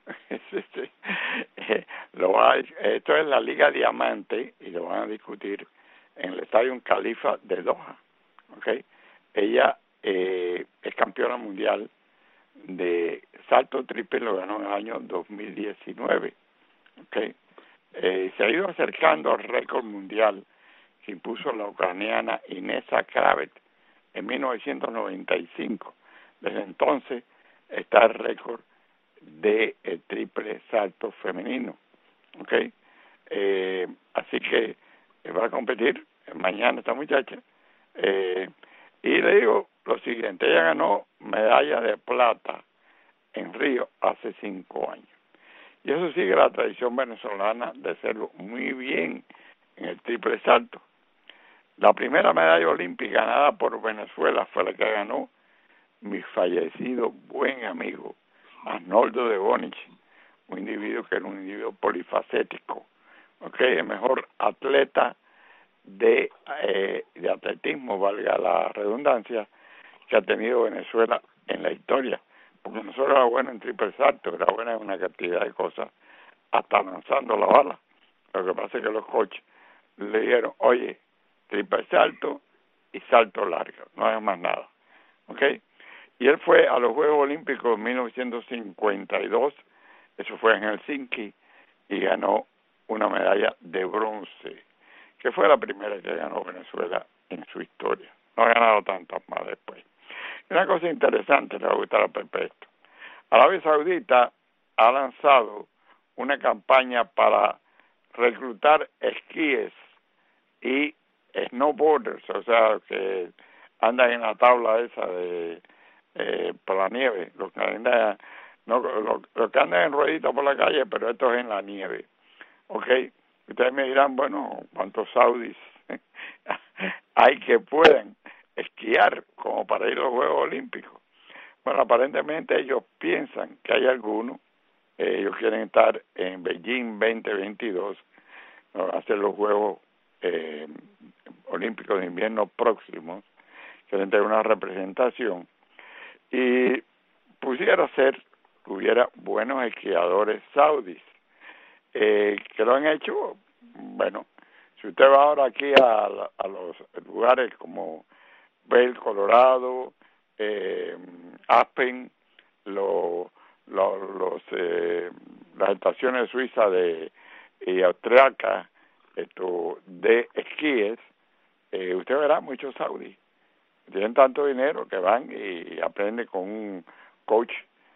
Esto es la Liga Diamante y lo van a discutir en el Estadio Khalifa de Doha, ¿okay? Ella es campeona mundial de salto triple, lo ganó en el año 2019, ¿okay? Se ha ido acercando al récord mundial que impuso la ucraniana Inesa Kravet en 1995. Desde entonces está el récord de triple salto femenino, ¿okay? Así que va a competir mañana esta muchacha, y le digo lo siguiente: ella ganó medalla de plata en Río hace 5 años, y eso sigue la tradición venezolana de hacerlo muy bien en el triple salto. La primera medalla olímpica ganada por Venezuela fue la que ganó mi fallecido buen amigo Arnoldo de Bonich, un individuo que era un individuo polifacético, el mejor atleta de atletismo, valga la redundancia, que ha tenido Venezuela en la historia, porque Venezuela era bueno en triple salto, era buena en una cantidad de cosas, hasta lanzando la bala. Lo que pasa es que los coaches le dijeron, oye, triple salto y salto largo, no hay más nada, ¿okay? Y él fue a los Juegos Olímpicos de 1952, eso fue en Helsinki, y ganó una medalla de bronce, que fue la primera que ganó Venezuela en su historia. No ha ganado tantas más después. Una cosa interesante, le va a gustar a Pepe esto. Arabia Saudita ha lanzado una campaña para reclutar esquíes y snowboarders, o sea, que andan en la tabla esa de por la nieve, los que andan en rueditas por la calle, pero esto es en la nieve, ¿ok? Ustedes me dirán, bueno, ¿cuántos saudis hay que puedan esquiar como para ir a los Juegos Olímpicos. Bueno, aparentemente ellos piensan que hay algunos, ellos quieren estar en Beijing 2022, ¿no? Hacer los Juegos Olímpicos de invierno próximos, quieren tener una representación, y pudiera ser que hubiera buenos esquiadores saudíes, que lo han hecho. Bueno, si usted va ahora aquí a los lugares como Vail, Colorado, Aspen, las estaciones suizas y austriacas de esquíes, usted verá muchos saudíes. Tienen tanto dinero que van y aprenden con un coach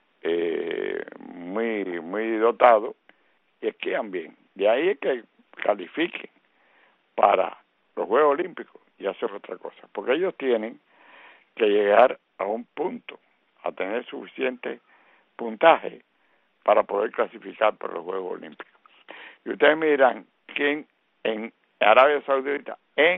muy dotado y esquían bien. De ahí es que califiquen para los Juegos Olímpicos y hacer otra cosa, porque ellos tienen que llegar a un punto, a tener suficiente puntaje para poder clasificar para los Juegos Olímpicos. Y ustedes me dirán, ¿quién en Arabia Saudita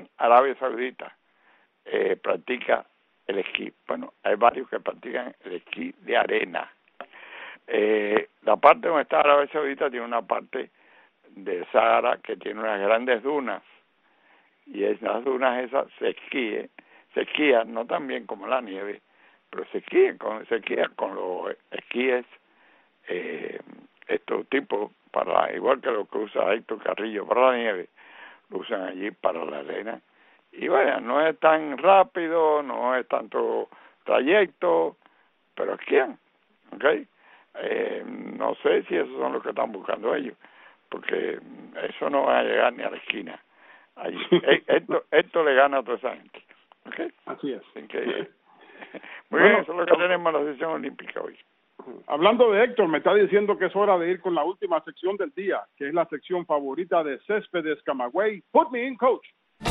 practica el esquí? Bueno, hay varios que practican el esquí de arena. La parte donde está Arabia Saudita tiene una parte de Sahara que tiene unas grandes dunas, y esas dunas esas se esquían no tan bien como la nieve, pero se esquían con los esquíes estos tipos, igual que lo que usa Héctor Carrillo para la nieve, lo usan allí para la arena. Y bueno, no es tan rápido, no es tanto trayecto, pero esquían, ¿ok? No sé si esos son los que están buscando ellos, porque eso no va a llegar ni a la esquina. Allí. Esto le gana a toda esa gente, ¿ok? Así es. Muy bien, eso es lo que tenemos en la sesión olímpica hoy. Hablando de Héctor, me está diciendo que es hora de ir con la última sección del día, que es la sección favorita de Céspedes Camagüey. Put me in, coach.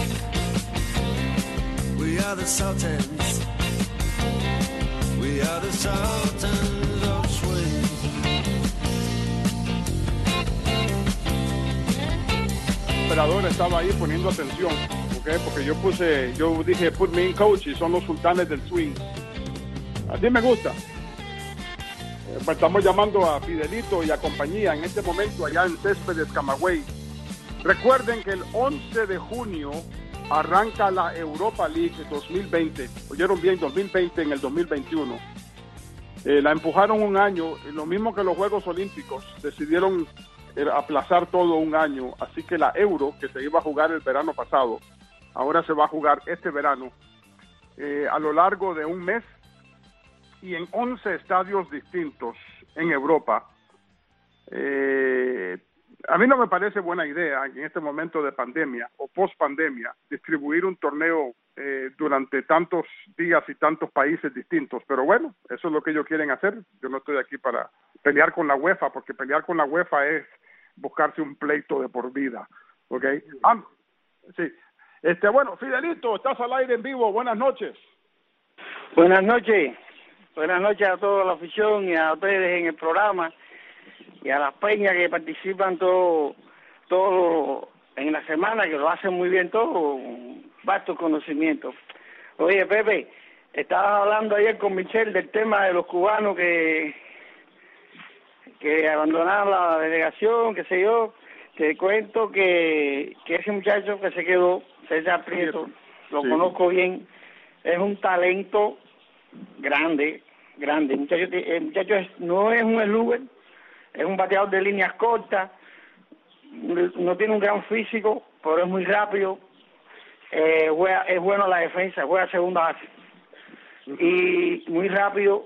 We are the Sultans. We are the Sultans of Swing. El operador estaba ahí poniendo atención, ¿okay? Porque yo dije put me in, coach, y son los sultanes del swing. Así me gusta. Estamos llamando a Fidelito y a compañía en este momento allá en Céspedes Camagüey. Recuerden que el 11 de junio arranca la Europa League 2020. Oyeron bien, 2020 en el 2021. La empujaron un año, lo mismo que los Juegos Olímpicos. Decidieron aplazar todo un año. Así que la Euro, que se iba a jugar el verano pasado, ahora se va a jugar este verano a lo largo de un mes y en 11 estadios distintos en Europa. A mí no me parece buena idea en este momento de pandemia o post-pandemia distribuir un torneo durante tantos días y tantos países distintos, pero bueno, eso es lo que ellos quieren hacer. Yo no estoy aquí para pelear con la UEFA, porque pelear con la UEFA es buscarse un pleito de por vida, ¿ok? Sí. Bueno, Fidelito, estás al aire en vivo, buenas noches. Buenas noches a toda la afición y a ustedes en el programa y a las peñas que participan todo en la semana, que lo hacen muy bien todo, un vasto conocimiento. Oye, Pepe, estabas hablando ayer con Michelle del tema de los cubanos que abandonaron la delegación, qué sé yo. Te cuento que ese muchacho que se quedó, César Prieto, lo conozco bien, es un talento grande. El muchacho no es un slugger, es un bateador de líneas cortas, no tiene un gran físico, pero es muy rápido, es bueno en la defensa, juega segunda base, y muy rápido,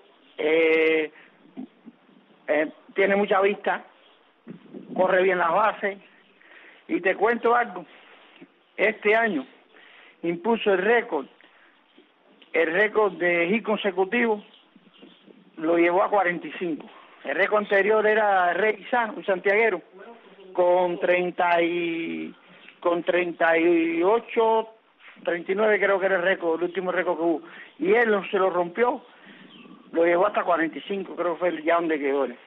tiene mucha vista, corre bien las bases, y te cuento algo, este año impuso el récord de hit consecutivo, lo llevó a 45. El récord anterior era Rey San, un santiaguero, con 38, 39 creo que era el último récord que hubo. Y él se lo rompió, lo llevó hasta 45, creo que fue ya donde quedó él.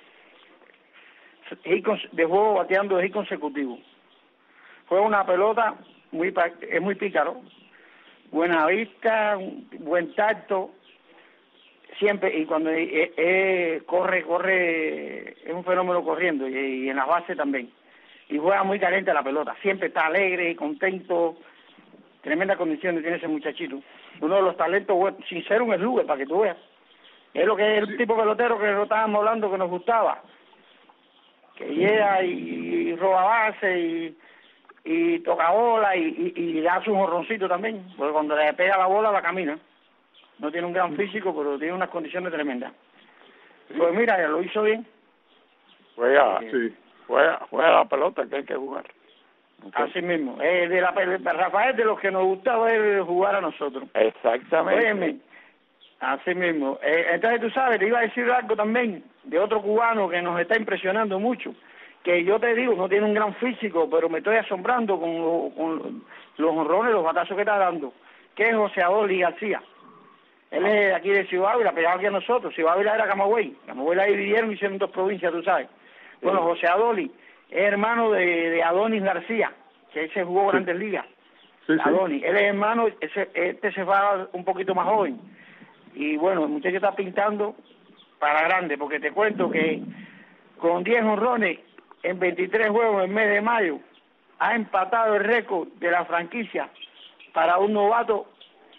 Dejó bateando de hit consecutivo. Fue una pelota, es muy pícaro. buena vista, un buen tacto, siempre, y cuando corre, es un fenómeno corriendo, y en las bases también. Y juega muy caliente la pelota, siempre está alegre, contento, tremenda condición tiene ese muchachito. Uno de los talentos, sin ser un slugger, para que tú veas. Es lo que es el tipo pelotero que nos estábamos hablando que nos gustaba, que llega y roba base y toca bola y hace un jorroncito también, porque cuando le pega la bola la camina. No tiene un gran físico, pero tiene unas condiciones tremendas. Pues mira, lo hizo bien. Juega la pelota que hay que jugar. Okay. Así mismo. Rafael, de los que nos gusta ver jugar a nosotros. Exactamente. Óyeme, así mismo. Entonces tú sabes, te iba a decir algo también de otro cubano que nos está impresionando mucho, que yo te digo, no tiene un gran físico, pero me estoy asombrando con los honrones, los batazos que está dando, que es José Adoli García. Él es de aquí de Ciudad Ávila, pegado aquí a nosotros. Ciudad Ávila era Camagüey. Camagüey la dividieron y hicieron 2 provincias, tú sabes. Bueno, José Adoli es hermano de Adonis García, que ese jugó Grandes Ligas. Adonis, él es hermano, este se va un poquito más joven. Y bueno, el muchacho está pintando para grande, porque te cuento que con 10 honrones en 23 juegos en el mes de mayo, ha empatado el récord de la franquicia para un novato.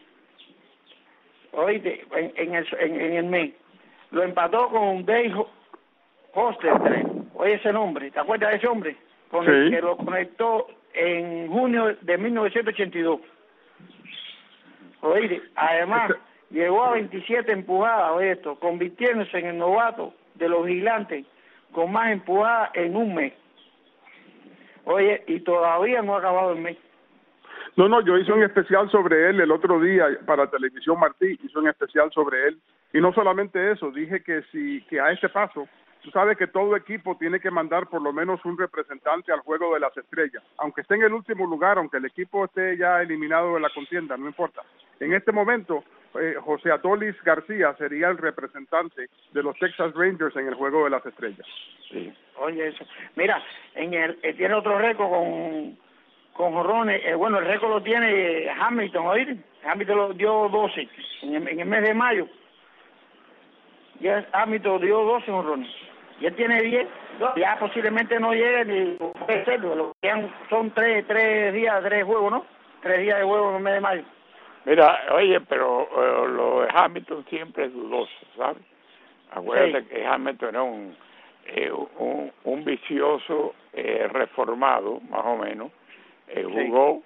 Oíste, en el mes. Lo empató con Dave Hoster. Oye ese nombre, ¿te acuerdas de ese hombre? Con el que lo conectó en junio de 1982. Oíste, además llegó a 27 empujadas, oye esto, convirtiéndose en el novato de los Gigantes con más empujadas en un mes. Oye, y todavía no ha acabado el mes. No, yo hice un especial sobre él el otro día para Televisión Martí, hice un especial sobre él, y no solamente eso, dije que a este paso, tú sabes que todo equipo tiene que mandar por lo menos un representante al Juego de las Estrellas, aunque esté en el último lugar, aunque el equipo esté ya eliminado de la contienda, no importa. En este momento, José Adolis García sería el representante de los Texas Rangers en el Juego de las Estrellas. Sí, oye eso. Mira, tiene otro récord con jorrones, bueno, el récord lo tiene Hamilton, ¿oíste? Hamilton lo dio 12 en el mes de mayo. Ya Hamilton dio 12 jorrones. Y él tiene 10, ya posiblemente no llegue ni puede ser, lo que son 3 días, 3 juegos, ¿no? 3 días de juego en el mes de mayo. Mira, oye, pero lo de Hamilton siempre es dudoso, ¿sabes? Acuérdate que Hamilton era un vicioso reformado, más o menos. Jugó,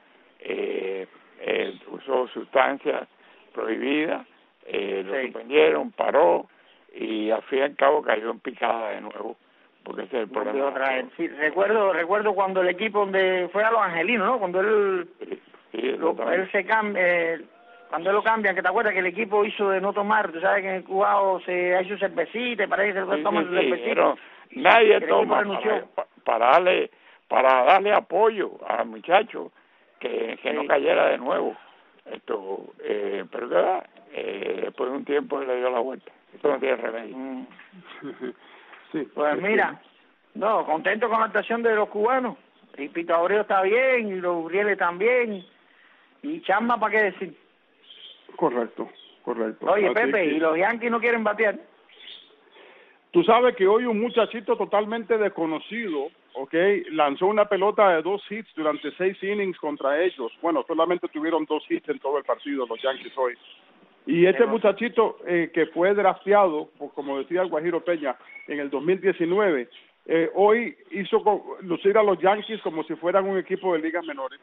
usó sustancias prohibidas, lo suspendieron, paró y al fin y al cabo cayó en picada de nuevo, porque ese es el problema. Sí, recuerdo cuando el equipo donde fue a Los Angelinos, ¿no? Cuando él se cambia, cuando él lo cambian, que te acuerdas que el equipo hizo de no tomar, tú sabes que en el cubano se ha hecho cervecita, parece que se toma cervecita. Pero nadie toma para darle apoyo al muchacho que no cayera de nuevo. Pero después de un tiempo le dio la vuelta. Esto no tiene remedio. Pues mira, contento con la actuación de los cubanos. Y Pito Abreu está bien, y los Uriel también, y Chamba, ¿para qué decir? Correcto. Oye, así Pepe, ¿y los Yankees no quieren batear? Tú sabes que hoy un muchachito totalmente desconocido, lanzó una pelota de 2 hits durante 6 innings contra ellos. Bueno, solamente tuvieron 2 hits en todo el partido los Yankees hoy. Y ese muchachito que fue drafteado, como decía el Guajiro Peña, en el 2019, hoy hizo lucir a los Yankees como si fueran un equipo de ligas menores.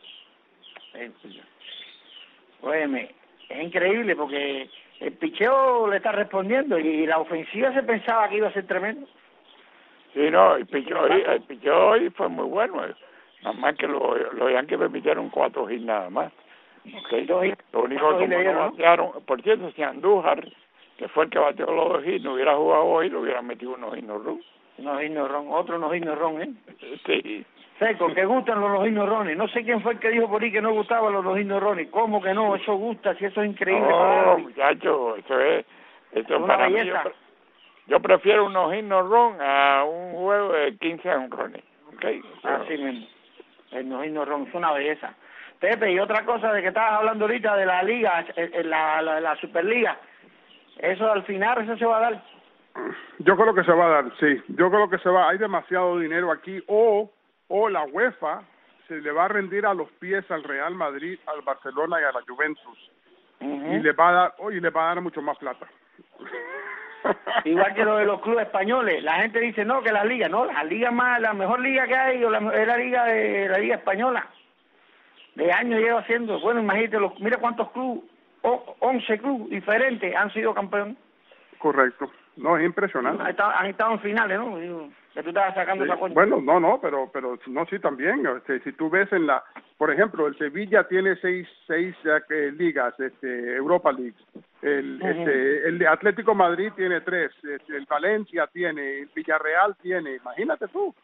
Óyeme, es increíble porque el picheo le está respondiendo y la ofensiva se pensaba que iba a ser tremendo. Sí, no, el picheo hoy fue muy bueno. Nada más que los Yankees permitieron 4 hits nada más. Lo único que no batearon, por cierto, si Andújar, que fue el que bateó los 2 hits, no hubiera jugado hoy, lo hubiera metido unos hit no run. Otro hit no run, ¿eh? Sí. Seco, que gustan los hit no runs. No sé quién fue el que dijo por ahí que no gustaban los hit no runs. ¿Cómo que no? Eso gusta, si eso es increíble. No, muchacho, eso es para mí. Yo prefiero unos hit no run a un juego de 15 honrones. Así mismo. El hit no run es una belleza. Pepe, y otra cosa de que estabas hablando ahorita de la liga, la Superliga, eso al final, eso se va a dar. Yo creo que se va a dar, sí. Yo creo que se va. Hay demasiado dinero aquí. O la UEFA se le va a rendir a los pies al Real Madrid, al Barcelona y a la Juventus. Y le va a dar mucho más plata. Igual que lo de los clubes españoles. La gente dice, no, que la liga más, la mejor liga que hay es la liga española. De años lleva haciendo. Bueno, imagínate, mira cuántos clubes, 11 clubes diferentes han sido campeones. Correcto. No, es impresionante. Han estado en finales, ¿no? Digo, que tú estabas sacando esa cuenta. Bueno, no, pero no, sí también. Si tú ves por ejemplo, el Sevilla tiene seis ligas, Europa League. El Atlético Madrid tiene 3, el Valencia tiene, el Villarreal tiene, imagínate tú.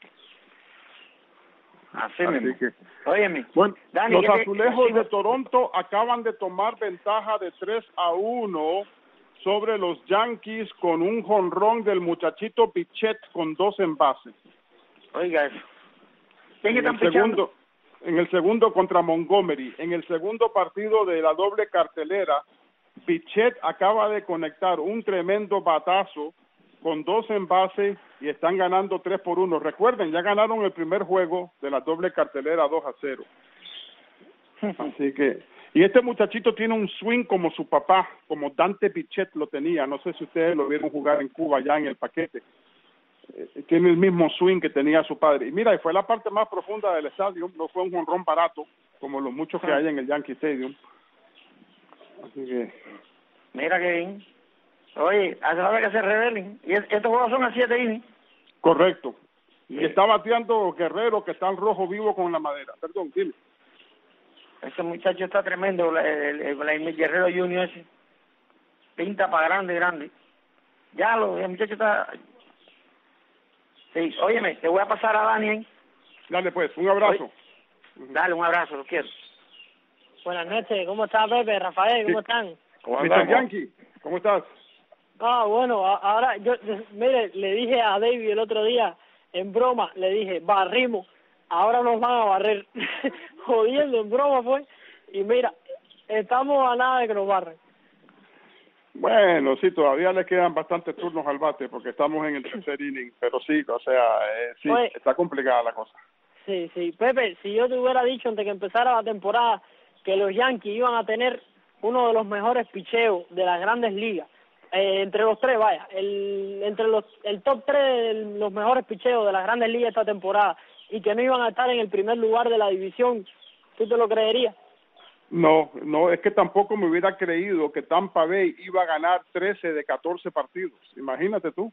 Así mismo. Que, óyeme, bueno, Dani, los Azulejos de Toronto acaban de tomar ventaja de 3-1 sobre los Yankees con un jonrón del muchachito Bichette con 2 envases. Oiga eso. ¿Quién están pichando? En el segundo contra Montgomery. En el segundo partido de la doble cartelera, Bichette acaba de conectar un tremendo batazo con 2 envases y están ganando 3-1. Recuerden, ya ganaron el primer juego de la doble cartelera 2-0. Así que, y este muchachito tiene un swing como su papá, como Dante Bichette lo tenía. No sé si ustedes lo vieron jugar en Cuba ya en el Paquete. Tiene el mismo swing que tenía su padre. Y mira, fue la parte más profunda del estadio. No fue un jonrón barato como los muchos que hay en el Yankee Stadium. Así que, mira que bien. Oye, hace falta que se rebelen. Y estos juegos son a 7 innings. Correcto. Y está bateando Guerrero, que está en rojo vivo con la madera. Perdón, dime. Ese muchacho está tremendo, el Guerrero Junior ese. Pinta para grande. Ya, el muchacho está... Sí, óyeme, te voy a pasar a Dani, ¿eh? Dale pues, un abrazo. Dale, un abrazo, lo quiero. Buenas noches, ¿cómo estás, Pepe? Rafael, ¿cómo están? Mr. Yankee, ¿cómo estás? Bueno, ahora mire, le dije a David el otro día, en broma, le dije, barrimos, ahora nos van a barrer. Jodiendo, en broma fue, y mira, estamos a nada de que nos barren. Bueno, sí, todavía le quedan bastantes turnos al bate porque estamos en el tercer inning, pero sí, o sea, sí, oye, está complicada la cosa. Sí, Pepe, si yo te hubiera dicho antes que empezara la temporada que los Yankees iban a tener uno de los mejores picheos de las grandes ligas, entre los 3, vaya, el top 3 de los mejores picheos de las grandes ligas esta temporada, y que no iban a estar en el primer lugar de la división, ¿tú te lo creerías? No, es que tampoco me hubiera creído que Tampa Bay iba a ganar 13 de 14 partidos. Imagínate tú.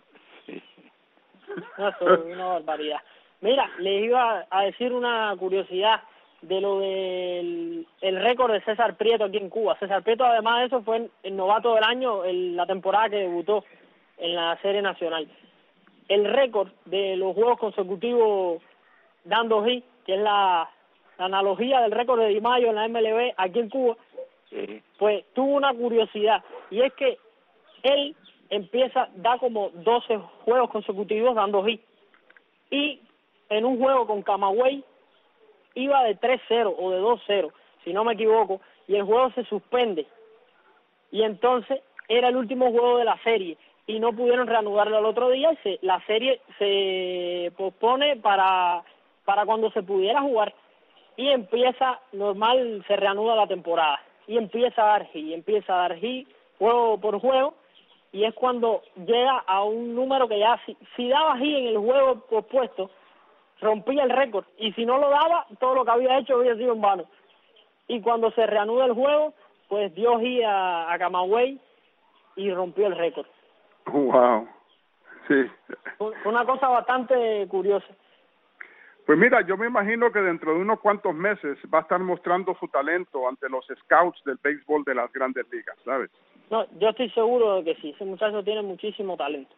Eso es una barbaridad. Mira, les iba a decir una curiosidad de lo del récord de César Prieto aquí en Cuba. César Prieto, además de eso, fue el novato del año en la temporada que debutó en la Serie Nacional. El récord de los juegos consecutivos dando hit, que es la analogía del récord de Di Mayo en la MLB aquí en Cuba, pues tuvo una curiosidad, y es que él da como 12 juegos consecutivos dando hit, y en un juego con Camagüey iba de 3-0 o de 2-0, si no me equivoco, y el juego se suspende, y entonces era el último juego de la serie, y no pudieron reanudarlo al otro día, y la serie se pospone para cuando se pudiera jugar, y empieza normal, se reanuda la temporada, y empieza a dar hit, juego por juego, y es cuando llega a un número que ya, si daba hit en el juego pospuesto, rompía el récord, y si no lo daba, todo lo que había hecho había sido en vano. Y cuando se reanuda el juego, pues dio hit a Camagüey y rompió el récord. Wow, sí. Una cosa bastante curiosa. Pues mira, yo me imagino que dentro de unos cuantos meses va a estar mostrando su talento ante los scouts del béisbol de las grandes ligas, ¿sabes? No, yo estoy seguro de que sí, ese muchacho tiene muchísimo talento.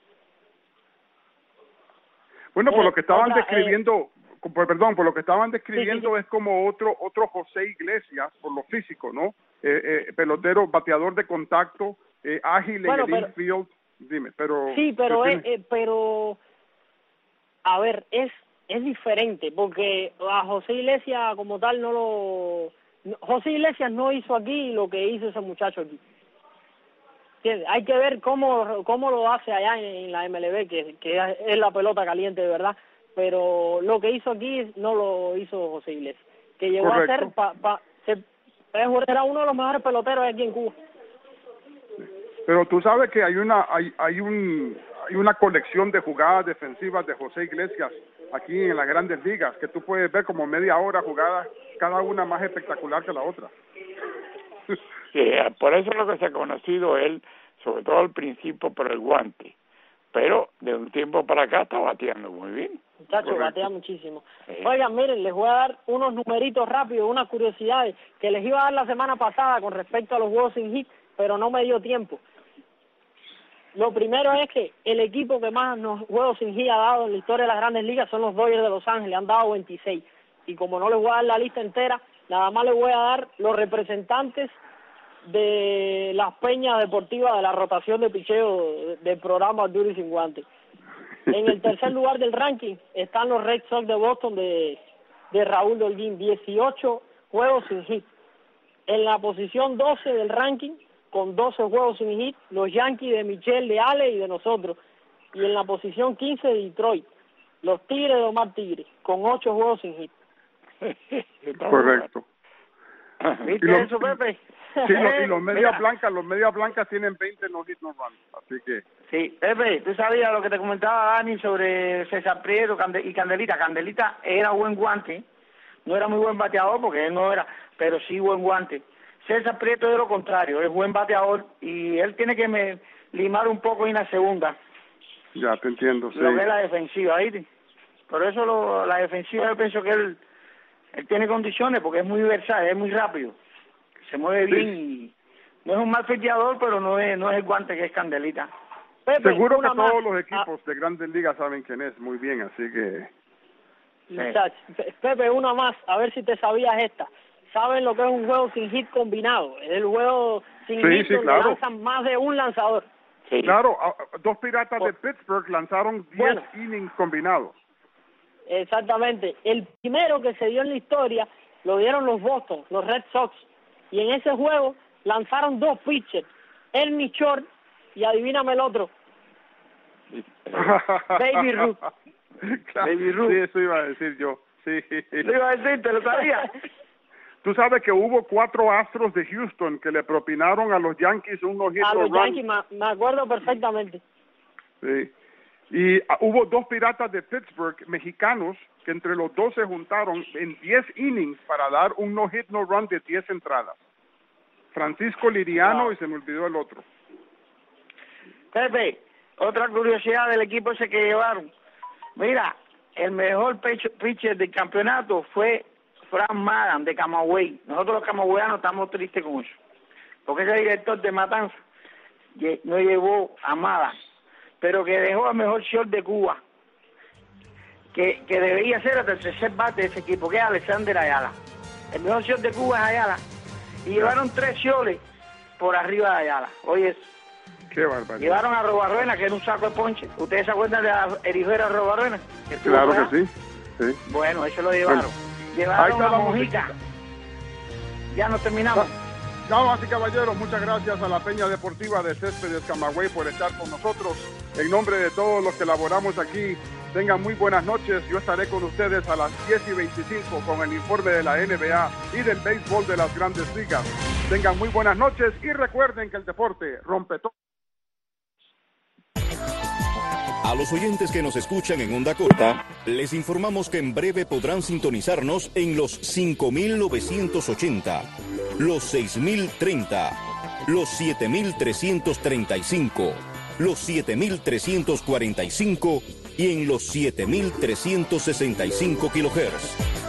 Bueno, por lo que estaban describiendo, por lo que estaban describiendo sí. Es como otro José Iglesias, por lo físico, ¿no? Pelotero, bateador de contacto, ágil en el infield. Dime, pero... Sí, pero a ver, es es diferente, porque a José Iglesias como tal José Iglesias no hizo aquí lo que hizo ese muchacho aquí. ¿Entiendes? Hay que ver cómo lo hace allá en la MLB, que es la pelota caliente de verdad, pero lo que hizo aquí no lo hizo José Iglesias, que llegó Correcto. A ser era uno de los mejores peloteros aquí en Cuba. Pero tú sabes que hay una colección de jugadas defensivas de José Iglesias aquí en las Grandes Ligas, que tú puedes ver como media hora jugadas, cada una más espectacular que la otra. Sí, por eso es lo que se ha conocido él, sobre todo al principio por el guante, pero de un tiempo para acá está bateando muy bien. Muchachos, batea muchísimo. Oigan, miren, les voy a dar unos numeritos rápidos, unas curiosidades que les iba a dar la semana pasada con respecto a los juegos sin hit, pero no me dio tiempo. Lo primero es que el equipo que más juegos sin hit ha dado en la historia de las Grandes Ligas son los Dodgers de Los Ángeles, han dado 26. Y como no les voy a dar la lista entera, nada más les voy a dar los representantes de las peñas deportivas de la rotación de picheo del programa Duro y Sin Guante. En el tercer lugar del ranking están los Red Sox de Boston de Raúl Holguín, 18 juegos sin hit. En la posición 12 del ranking, con 12 juegos sin hit, los Yankees de Michel, de Ale y de nosotros. Y en la posición 15 de Detroit, los Tigres de Omar Tigre, con 8 juegos sin hit. Correcto. ¿Viste eso, Pepe? Sí, y los medias blancas tienen 20 no hit no run, así que... Sí, Pepe, tú sabías lo que te comentaba Dani sobre César Prieto y Candelita. Candelita era buen guante, no era muy buen bateador porque él no era, pero sí buen guante. César Prieto es lo contrario, es buen bateador y él tiene que limar un poco en la segunda. Ya, te entiendo, sí. Lo que es la defensiva, ¿viste? Por eso la defensiva yo pienso que él tiene condiciones porque es muy versátil, es muy rápido. Se mueve bien y no es un mal fiteador, pero no es el guante que es Candelita. Pepe, seguro que todos los equipos de Grandes Ligas saben quién es muy bien, así que... Muchachos, Pepe, una más, a ver si te sabías esta. ¿Saben lo que es un juego sin hit combinado? Es el juego sin hit donde lanzan más de un lanzador. Sí. Claro, dos Piratas de Pittsburgh lanzaron 10 innings combinados. Exactamente. El primero que se dio en la historia lo dieron los Boston, los Red Sox. Y en ese juego lanzaron 2 pitchers, Ernie Short y adivíname el otro, Baby Ruth. Claro, Baby Ruth. Sí, eso iba a decir yo. Sí. Lo iba a decir, te lo sabía. Tú sabes que hubo 4 Astros de Houston que le propinaron a los Yankees un no-hit no run. A los Yankees, me acuerdo perfectamente. Sí. Y hubo 2 Piratas de Pittsburgh mexicanos que entre los dos se juntaron en 10 innings para dar un no-hit no run de 10 entradas. Francisco Liriano y se me olvidó el otro. Pepe, otra curiosidad del equipo ese que llevaron. Mira, el mejor pitcher del campeonato fue Frank Madden de Camagüey. Nosotros los camagüeyanos estamos tristes con eso. Porque ese director de Matanza no llevó a Madden, pero que dejó al mejor short de Cuba, que debería ser hasta el tercer bate de ese equipo, que es Alexander Ayala. El mejor short de Cuba es Ayala. Y llevaron 3 shorts por arriba de Ayala. Oye, qué barbaridad. Llevaron a Robarruena, que era un saco de ponche. ¿Ustedes se acuerdan de la erigera Robarruena? Claro que sí. Bueno, eso lo llevaron. Bueno, llevaron a Mojica. Ya nos terminamos. Damas y caballeros, muchas gracias a la Peña Deportiva de Céspedes Camagüey por estar con nosotros. En nombre de todos los que laboramos aquí, tengan muy buenas noches. Yo estaré con ustedes a las 10:25 con el informe de la NBA y del béisbol de las Grandes Ligas. Tengan muy buenas noches y recuerden que el deporte rompe todo. A los oyentes que nos escuchan en onda corta, les informamos que en breve podrán sintonizarnos en los 5.980, los 6.030, los 7.335, los 7.345 y en los 7.365 kHz.